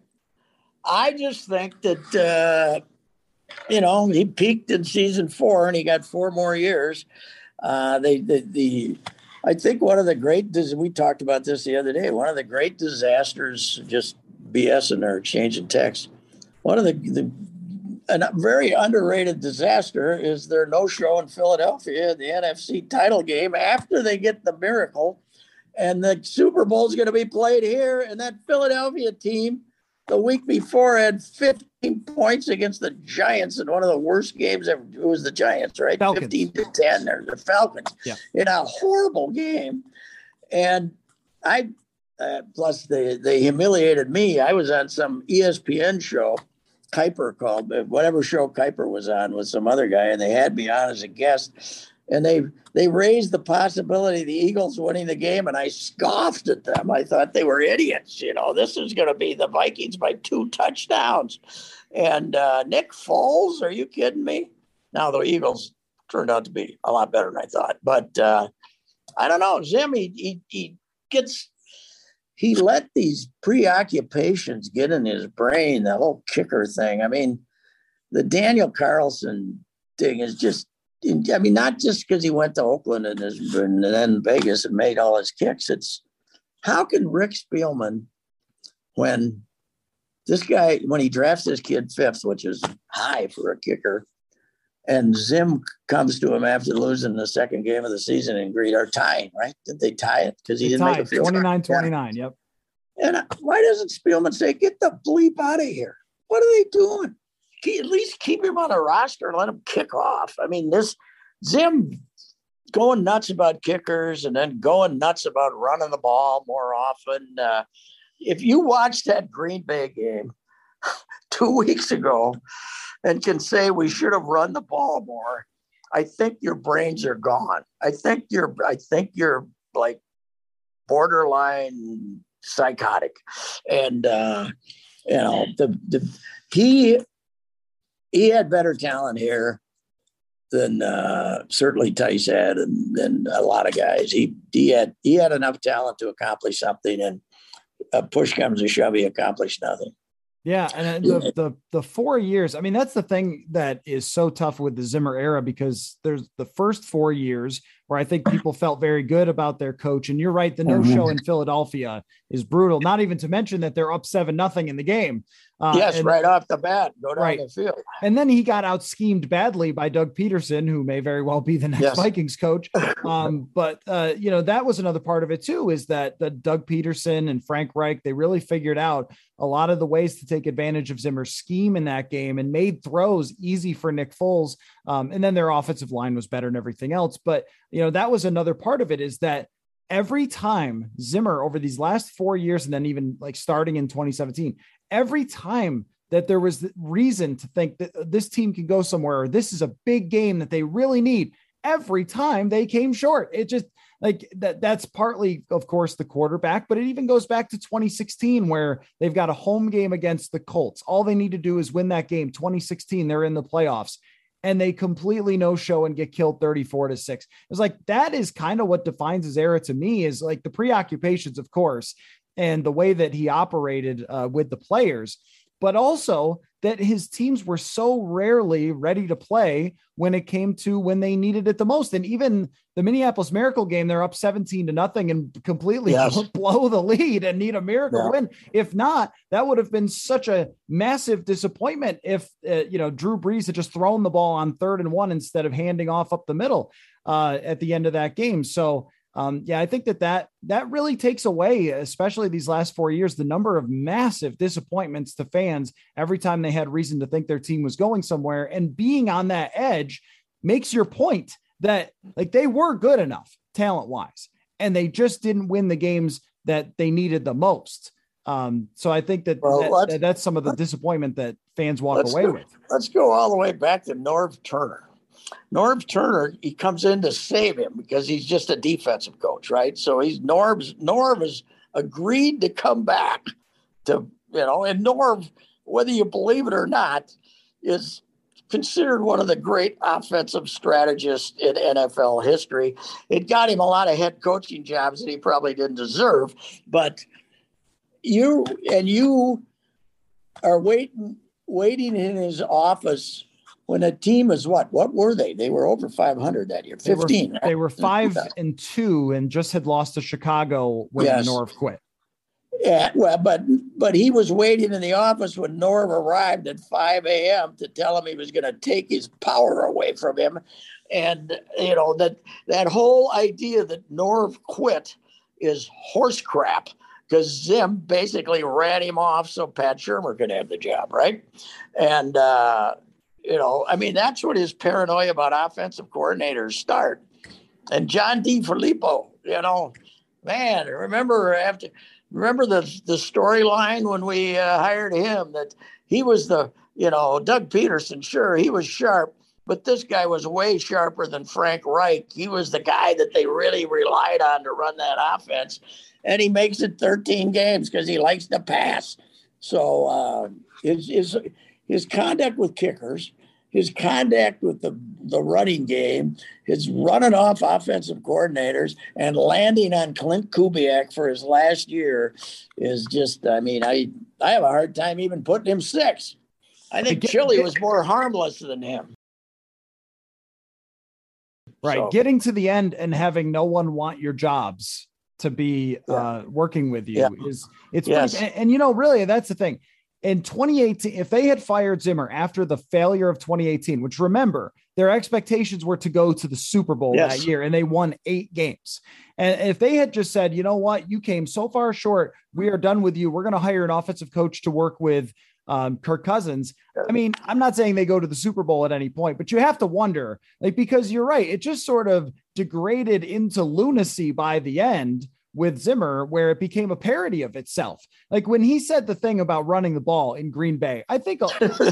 Speaker 3: I just think that uh, you know he peaked in season four, and he got four more years. Uh, they the, the I think one of the great we talked about this the other day. One of the great disasters, just BSing or exchanging texts. One of the the a very underrated disaster is their no-show in Philadelphia in the N F C title game after they get the miracle, and the Super Bowl is going to be played here. And that Philadelphia team the week before had fifteen points against the Giants in one of the worst games ever. It was the Giants, right?
Speaker 2: Falcons.
Speaker 3: fifteen to ten or the Falcons
Speaker 2: yeah.
Speaker 3: in a horrible game. And I, uh, plus they, they humiliated me. I was on some E S P N show Kuiper called, whatever show Kuiper was on with some other guy, and they had me on as a guest, and they they raised the possibility of the Eagles winning the game, and I scoffed at them. I thought they were idiots. You know, this is going to be the Vikings by two touchdowns. And uh, Nick Foles, are you kidding me? Now, the Eagles turned out to be a lot better than I thought. But uh, I don't know. Zim, he, he, he gets... He let these preoccupations get in his brain, the whole kicker thing. I mean, the Daniel Carlson thing is just, I mean, not just because he went to Oakland and, his, and then Vegas and made all his kicks. It's how can Rick Spielman, when this guy, when he drafts this kid fifth, which is high for a kicker, and Zim comes to him after losing the second game of the season and Greed are tying, right? Did they tie it? Because he
Speaker 2: they
Speaker 3: didn't
Speaker 2: tied,
Speaker 3: make a field
Speaker 2: twenty-nine twenty-nine, yeah.
Speaker 3: Yep. And why doesn't Spielman say, get the bleep out of here? What are they doing? At least keep him on the roster and let him kick off. I mean, this Zim going nuts about kickers and then going nuts about running the ball more often. Uh, if you watched that Green Bay game two weeks ago, and can say we should have run the ball more, I think your brains are gone. I think you're, I think you're like borderline psychotic. And, uh, you know, the, the, he, he had better talent here than uh, certainly Tice had and, and a lot of guys. He, he had, he had enough talent to accomplish something, and a push comes to shove, he accomplished nothing.
Speaker 2: Yeah. And the, the, the four years, I mean, that's the thing that is so tough with the Zimmer era, because there's the first four years where I think people felt very good about their coach. And you're right. The no show in Philadelphia is brutal. Not even to mention that they're up seven, nothing in the game. Uh,
Speaker 3: yes.
Speaker 2: and,
Speaker 3: right off the bat, go down
Speaker 2: right.
Speaker 3: the field.
Speaker 2: And then he got out schemed badly by Doug Peterson, who may very well be the next
Speaker 3: yes.
Speaker 2: Vikings coach. Um, but uh, you know, that was another part of it too, is that the Doug Peterson and Frank Reich, they really figured out a lot of the ways to take advantage of Zimmer's scheme in that game and made throws easy for Nick Foles. Um, and then their offensive line was better and everything else. But, you know, that was another part of it, is that every time Zimmer over these last four years, and then even like starting in twenty seventeen, every time that there was reason to think that this team can go somewhere, or this is a big game that they really need, every time they came short. It just like that. That's partly, of course, the quarterback, but it even goes back to twenty sixteen, where they've got a home game against the Colts. All they need to do is win that game. twenty sixteen, they're in the playoffs, and they completely no show and get killed thirty-four to six. It's like, that is kind of what defines his era to me, is like the preoccupations, of course, and the way that he operated uh, with the players, but also that his teams were so rarely ready to play when it came to when they needed it the most. And even the Minneapolis Miracle game, they're up seventeen to nothing and completely yes. blow the lead and need a miracle yeah. win. If not, that would have been such a massive disappointment if, uh, you know, Drew Brees had just thrown the ball on third and one instead of handing off up the middle uh, at the end of that game. So, Um, yeah, I think that, that that really takes away, especially these last four years, the number of massive disappointments to fans every time they had reason to think their team was going somewhere. And being on that edge makes your point that like they were good enough talent wise, and they just didn't win the games that they needed the most. Um, so I think that, well, that that's some of the disappointment that fans walk away
Speaker 3: go,
Speaker 2: with.
Speaker 3: Let's go all the way back to Norv Turner. Norv Turner, he comes in to save him because he's just a defensive coach, right? So he's Norv's Norv has agreed to come back to, you know, and Norv, whether you believe it or not, is considered one of the great offensive strategists in N F L history. It got him a lot of head coaching jobs that he probably didn't deserve, but you and you are waiting, waiting in his office when a team is what? What were they? They were over five hundred that year. fifteen.
Speaker 2: They were, right? They were five and two and just had lost to Chicago when yes. Norv quit.
Speaker 3: Yeah, well, but but he was waiting in the office when Norv arrived at five a.m. to tell him he was going to take his power away from him. And, you know, that that whole idea that Norv quit is horse crap because Zim basically ran him off so Pat Shurmur could have the job, right? And, uh you know, I mean, that's what his paranoia about offensive coordinators start. And John DeFilippo, you know, man, remember after, remember the the storyline when we uh, hired him that he was the, you know, Doug Peterson, sure, he was sharp, but this guy was way sharper than Frank Reich. He was the guy that they really relied on to run that offense. And he makes it thirteen games because he likes to pass. So uh, his, his, his conduct with kickers, his conduct with the, the running game, his running off offensive coordinators and landing on Clint Kubiak for his last year is just, I mean, I, I have a hard time even putting him six. I think get, Chili get, was more harmless than him.
Speaker 2: Right. So, getting to the end and having no one want your jobs to be yeah. uh, working with you yeah. is it's, yes. pretty, and, and, you know, really, that's the thing. In twenty eighteen, if they had fired Zimmer after the failure of twenty eighteen, which remember, their expectations were to go to the Super Bowl yes. that year, and they won eight games. And if they had just said, you know what, you came so far short, we are done with you. We're going to hire an offensive coach to work with um, Kirk Cousins. I mean, I'm not saying they go to the Super Bowl at any point, but you have to wonder, like, because you're right. It just sort of degraded into lunacy by the end with Zimmer, where it became a parody of itself. Like when he said the thing about running the ball in Green Bay, I think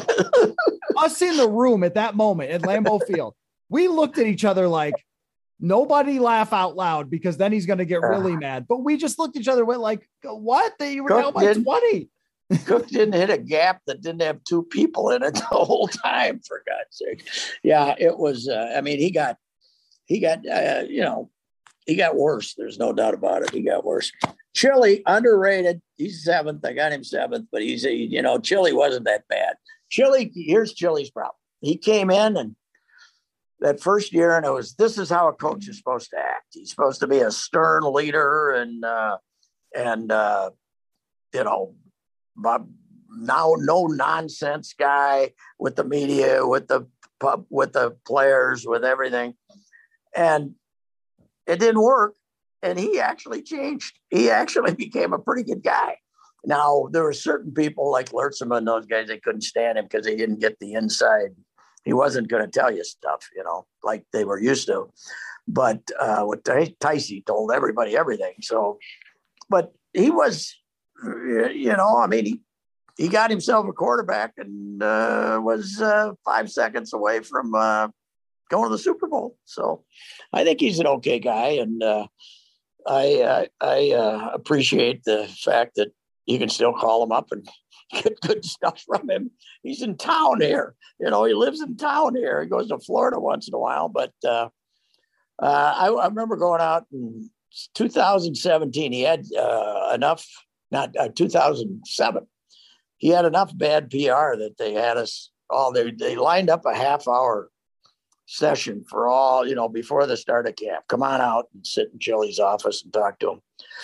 Speaker 2: us in the room at that moment at Lambeau Field, we looked at each other like, nobody laugh out loud because then he's going to get really mad. But we just looked at each other and went like, what? They were down by twenty.
Speaker 3: Cook didn't hit a gap that didn't have two people in it the whole time, for God's sake. Yeah, it was, uh, I mean, he got, he got, uh, you know, he got worse. There's no doubt about it. He got worse. Chili, underrated. He's seventh. I got him seventh, but he's, a, you know, Chili wasn't that bad. Chili, here's Chili's problem. He came in and that first year, and it was, this is how a coach is supposed to act. He's supposed to be a stern leader and, uh, and uh, you know, but now no nonsense guy with the media, with the pub, with the players, with everything. And it didn't work. And he actually changed. He actually became a pretty good guy. Now, there were certain people like Lertzman and those guys, they couldn't stand him because he didn't get the inside. He wasn't going to tell you stuff, you know, like they were used to. But uh, what Ticey told everybody everything. So, but he was, you know, I mean, he, he got himself a quarterback and uh, was uh, five seconds away from uh, going to the Super Bowl. So I think he's an okay guy. And uh, I, I, I uh, appreciate the fact that you can still call him up and get good stuff from him. He's in town here. You know, he lives in town here. He goes to Florida once in a while. But uh, uh, I, I remember going out in two thousand seventeen. He had uh, enough, not uh, two thousand seven. he had enough bad P R that they had us all, they, they lined up a half hour session for all, you know, before the start of camp. Come on out and sit in Chili's office and talk to him.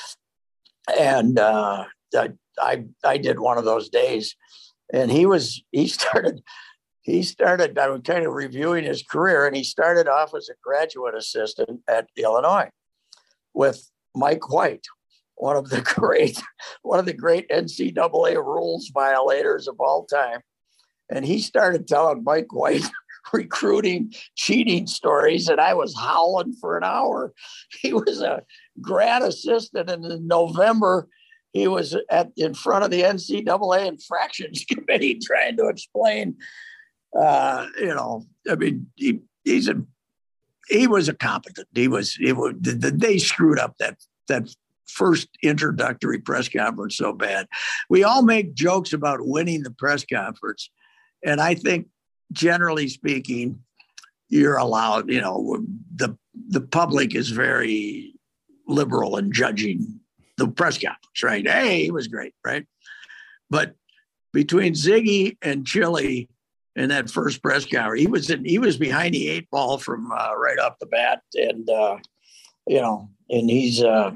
Speaker 3: And uh, I, I, I did one of those days, and he was, he started, he started, I was kind of reviewing his career, and he started off as a graduate assistant at Illinois with Mike White, one of the great, one of the great N C double A rules violators of all time. And he started telling Mike White recruiting cheating stories, and I was howling for an hour. He was a grad assistant, and in November, he was at in front of the N C double A infractions committee trying to explain, uh, you know, I mean, he, he's a, he was a competent. He was, it was, they screwed up that, that first introductory press conference so bad. We all make jokes about winning the press conference. And I think, generally speaking, you're allowed, you know, the, the public is very liberal in judging the press conference, right? Hey, he was great, right? But between Ziggy and Chili in that first press conference, he was in, he was behind the eight ball from uh, right off the bat, and uh, you know, and he's, uh,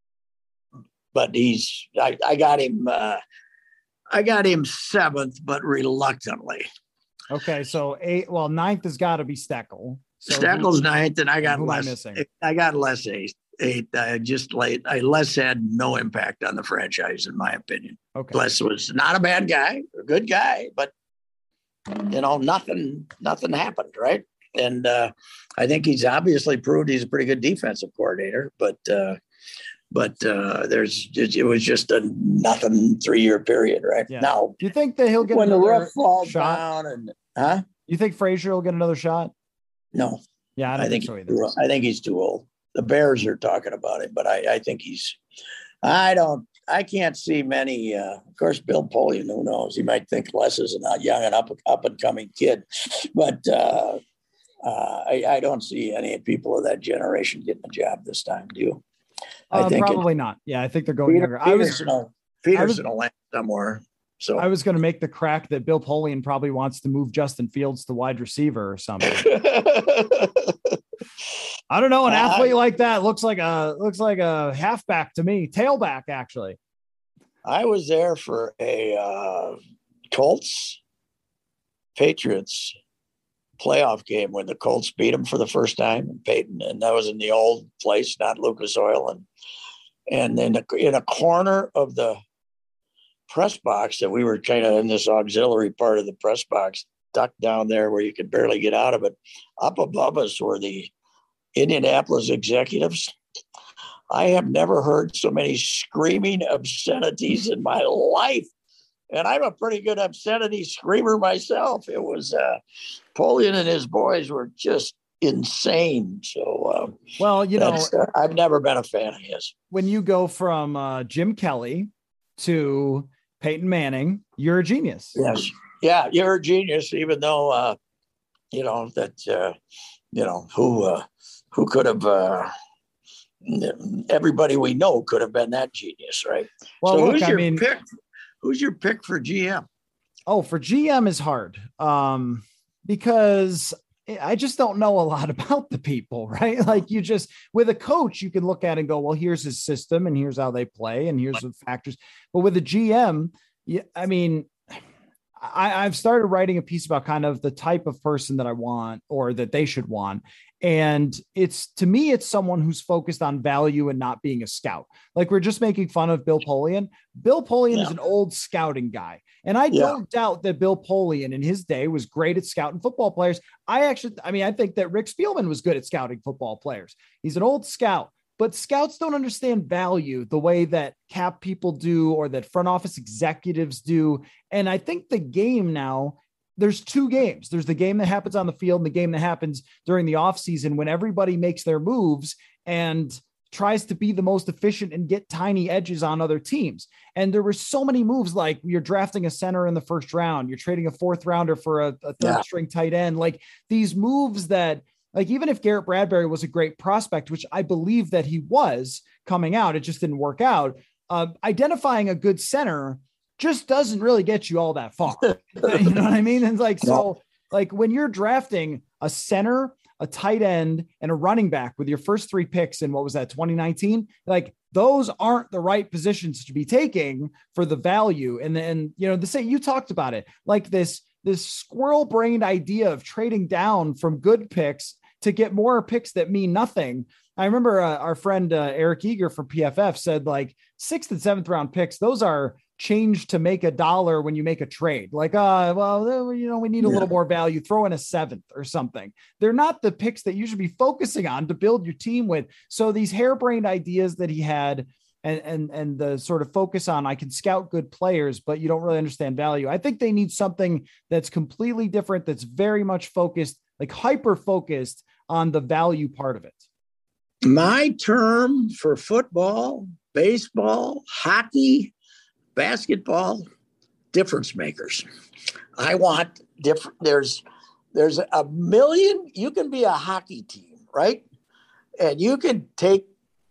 Speaker 3: but he's, I, I got him, uh, I got him seventh, but reluctantly.
Speaker 2: Okay, so eight. Well, ninth has got to be Steckel. So
Speaker 3: Steckel's
Speaker 2: who,
Speaker 3: ninth, and I got less.
Speaker 2: I,
Speaker 3: I got less eight. Eight. I just late. I Les had no impact on the franchise, in my opinion.
Speaker 2: Okay.
Speaker 3: Les was not a bad guy, a good guy, but you know, nothing, nothing happened, right? And uh, I think he's obviously proved he's a pretty good defensive coordinator, but uh, but uh, there's it was just a nothing three year period, right?
Speaker 2: Yeah.
Speaker 3: Now,
Speaker 2: do you think that he'll get
Speaker 3: when the roof falls
Speaker 2: shot?
Speaker 3: down and huh?
Speaker 2: You think Frazier will get another shot?
Speaker 3: No.
Speaker 2: Yeah, I, don't
Speaker 3: I think,
Speaker 2: think so either.
Speaker 3: I think he's too old. The Bears are talking about it, but I, I think he's. I don't. I can't see many. Uh, of course, Bill Polian. Who knows? He might think Les is a young and up up and coming kid, but uh, uh, I, I don't see any people of that generation getting a job this time. Do you? I
Speaker 2: uh,
Speaker 3: think
Speaker 2: probably it, not. Yeah, I think they're going
Speaker 3: Peter,
Speaker 2: younger.
Speaker 3: Peterson,
Speaker 2: I was,
Speaker 3: Peterson will land somewhere. So
Speaker 2: I was going to make the crack that Bill Polian probably wants to move Justin Fields to wide receiver or something. I don't know. An athlete uh, like that looks like a looks like a halfback to me, tailback actually.
Speaker 3: I was there for a uh, Colts Patriots playoff game when the Colts beat them for the first time in Peyton, and that was in the old place, not Lucas Oil, and and then in a corner of the press box that we were kind of in this auxiliary part of the press box, ducked down there where you could barely get out of it. Up above us were the Indianapolis executives. I have never heard so many screaming obscenities in my life. And I'm a pretty good obscenity screamer myself. It was uh, Polian and his boys were just insane. So, uh,
Speaker 2: well, you know,
Speaker 3: uh, I've never been a fan of his.
Speaker 2: When you go from uh, Jim Kelly to Peyton Manning, you're a genius.
Speaker 3: Yes. Yeah, you're a genius, even though, uh, you know, that, uh, you know, who uh, who could have, uh, everybody we know could have been that genius, right?
Speaker 2: Well,
Speaker 3: so
Speaker 2: look,
Speaker 3: who's your
Speaker 2: I mean,
Speaker 3: pick? Who's your pick for G M?
Speaker 2: Oh, for G M is hard um, because I just don't know a lot about the people, right? Like you just, with a coach, you can look at it and go, well, here's his system and here's how they play and here's the factors. But with a G M, yeah, I mean, I, I've started writing a piece about kind of the type of person that I want or that they should want. And it's, to me, it's someone who's focused on value and not being a scout. Like we're just making fun of Bill Polian. Bill Polian yeah. is an old scouting guy. And I yeah. don't doubt that Bill Polian in his day was great at scouting football players. I actually, I mean, I think that Rick Spielman was good at scouting football players. He's an old scout, but scouts don't understand value the way that cap people do or that front office executives do. And I think the game now, there's two games. There's the game that happens on the field and the game that happens during the off season when everybody makes their moves and tries to be the most efficient and get tiny edges on other teams. And there were so many moves, like you're drafting a center in the first round, you're trading a fourth rounder for a, a third yeah. string tight end, like these moves that, like, even if Garrett Bradbury was a great prospect, which I believe that he was coming out, it just didn't work out. Uh, identifying a good center just doesn't really get you all that far. You know what I mean? And like, so like when you're drafting a center, a tight end, and a running back with your first three picks in what was that, twenty nineteen, like those aren't the right positions to be taking for the value. And then, you know, the say you talked about it, like this, this squirrel brained idea of trading down from good picks to get more picks that mean nothing. I remember uh, our friend uh, Eric Eager from P F F said like sixth and seventh round picks, those are changed to make a dollar when you make a trade. Like, uh, well, you know, we need a yeah. little more value, throw in a seventh or something. They're not the picks that you should be focusing on to build your team with. So these harebrained ideas that he had and, and, and the sort of focus on, I can scout good players, but you don't really understand value. I think they need something that's completely different. That's very much focused, like hyper focused on the value part of it.
Speaker 4: My term for football, baseball, hockey, basketball, difference makers. I want different. There's, there's a million, you can be a hockey team, right? And you can take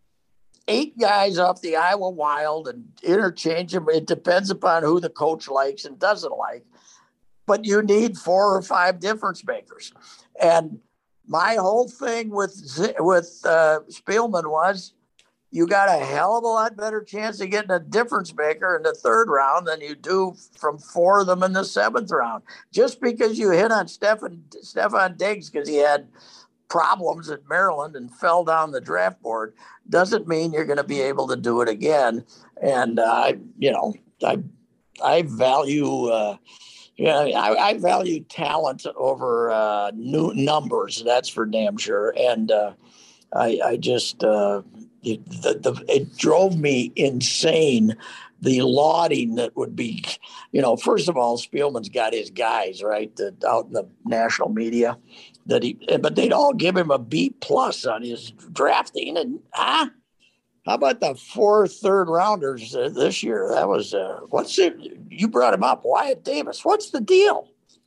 Speaker 4: eight guys off the Iowa Wild and interchange them. It depends upon who the coach likes and doesn't like, but you need four or five difference makers. And my whole thing with, with uh, Spielman was, you got a hell of a lot better chance of getting a difference maker in the third round than you do from four of them in the seventh round. Just because you hit on Stefan, Stefan Diggs because he had problems at Maryland and fell down the draft board doesn't mean you're going to be able to do it again. And uh, I, you know, I, I value, uh, yeah, I, I value talent over uh, new numbers. That's for damn sure. And uh, I, I just. Uh, It, the, the, it drove me insane, the lauding that would be, you know, first of all, Spielman's got his guys, right, that out in the national media, that he, but they'd all give him a B plus on his drafting. And ah, how about the four third rounders uh, this year? That was, uh, what's it? You brought him up, Wyatt Davis. What's the deal?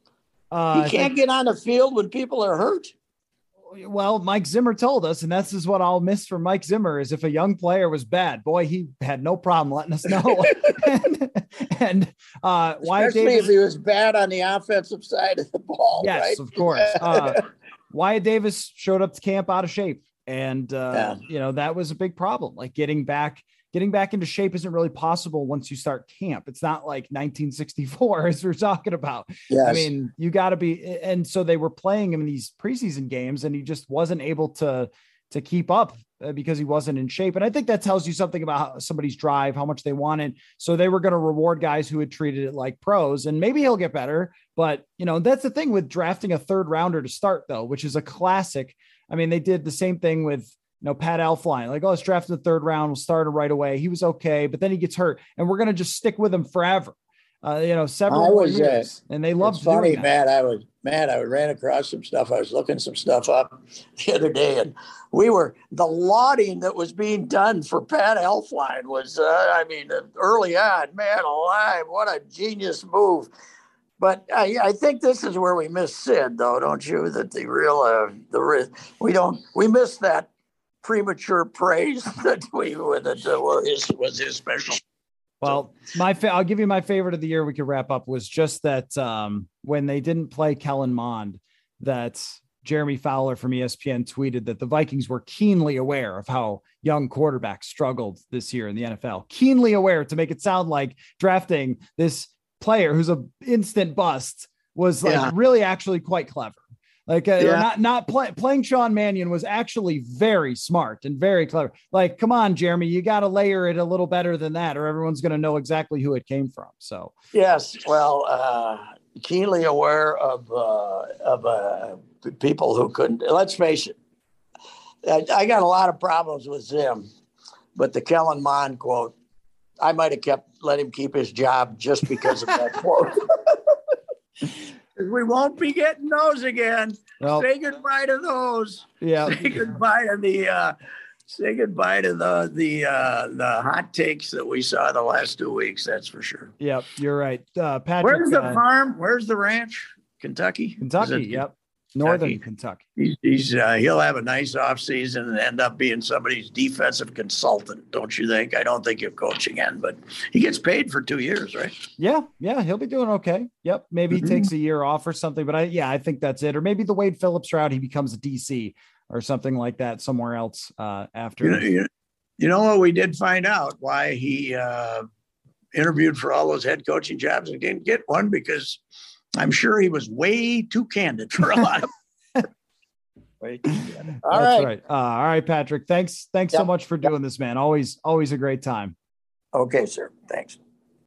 Speaker 4: Uh, he can't think- get on the field when people are hurt.
Speaker 2: Well, Mike Zimmer told us, and this is what I'll miss from Mike Zimmer, is if a young player was bad, boy, he had no problem letting us know. and and uh, Wyatt
Speaker 4: Especially
Speaker 2: Davis,
Speaker 4: if he was bad on the offensive side of the ball.
Speaker 2: Yes,
Speaker 4: right?
Speaker 2: of course. Uh, Wyatt Davis showed up to camp out of shape. And, uh, yeah. you know, that was a big problem. Like getting back, getting back into shape isn't really possible once you start camp. It's not like nineteen sixty-four as we're talking about. Yes. I mean, you got to be. And so they were playing him in these preseason games and he just wasn't able to, to keep up because he wasn't in shape. And I think that tells you something about somebody's drive, how much they wanted. So they were going to reward guys who had treated it like pros, and maybe he'll get better. But, you know, that's the thing with drafting a third rounder to start, though, which is a classic. I mean, they did the same thing with, you know, Pat Elflein, like, oh, let's draft in the third round. We'll start him right away. He was okay, but then he gets hurt and we're going to just stick with him forever. Uh, you know, several more was, years, uh, and they loved
Speaker 4: funny,
Speaker 2: doing that.
Speaker 4: Matt. I was, Matt, I ran across some stuff. I was looking some stuff up the other day, and we were, the lauding that was being done for Pat Elflein was, uh, I mean, early on, man alive, what a genius move. But I, I think this is where we miss Sid, though, don't you? That the real, uh, the we don't, we miss that premature praise that we that uh, were his was his special.
Speaker 2: Well, my fa- I'll give you my favorite of the year. We could wrap up was just that um, when they didn't play Kellen Mond, that Jeremy Fowler from E S P N tweeted that the Vikings were keenly aware of how young quarterbacks struggled this year in the N F L. Keenly aware, to make it sound like drafting this player who's a instant bust was like yeah. really actually quite clever. Like uh, yeah. not not play, playing Sean Mannion was actually very smart and very clever. Like, come on, Jeremy, you got to layer it a little better than that, or everyone's going to know exactly who it came from. So
Speaker 4: yes, well, uh, keenly aware of uh, of uh, people who couldn't. Let's face it, I, I got a lot of problems with Zim, but the Kellen Mond quote, I might have kept let him keep his job just because of that quote. We won't be getting those again. Well, say goodbye to those.
Speaker 2: Yeah.
Speaker 4: Say goodbye to the uh, say goodbye to the the uh, the hot takes that we saw the last two weeks. That's for sure.
Speaker 2: Yep, you're right. Uh, Patrick,
Speaker 4: where's the
Speaker 2: uh,
Speaker 4: farm? Where's the ranch? Kentucky.
Speaker 2: Kentucky.
Speaker 4: it,
Speaker 2: yep. Northern Kentucky.
Speaker 4: He's, he's uh, he'll have a nice offseason and end up being somebody's defensive consultant, don't you think? I don't think he'll coach again, but he gets paid for two years, right?
Speaker 2: Yeah, yeah, he'll be doing okay. Yep, maybe
Speaker 4: Mm-hmm.
Speaker 2: he takes a year off or something, but I yeah, I think that's it. Or maybe the Wade Phillips route, he becomes a D C or something like that somewhere else uh, after.
Speaker 4: You know, you, you know what? We did find out why he uh, interviewed for all those head coaching jobs and didn't get one, because I'm sure he was way too candid for a lot of. way too candid.
Speaker 3: All
Speaker 2: That's
Speaker 3: right.
Speaker 2: right. Uh, all right, Patrick. Thanks. Thanks
Speaker 3: Yep.
Speaker 2: so much for doing this, man. Always, always a great time.
Speaker 3: Okay, sir. Thanks.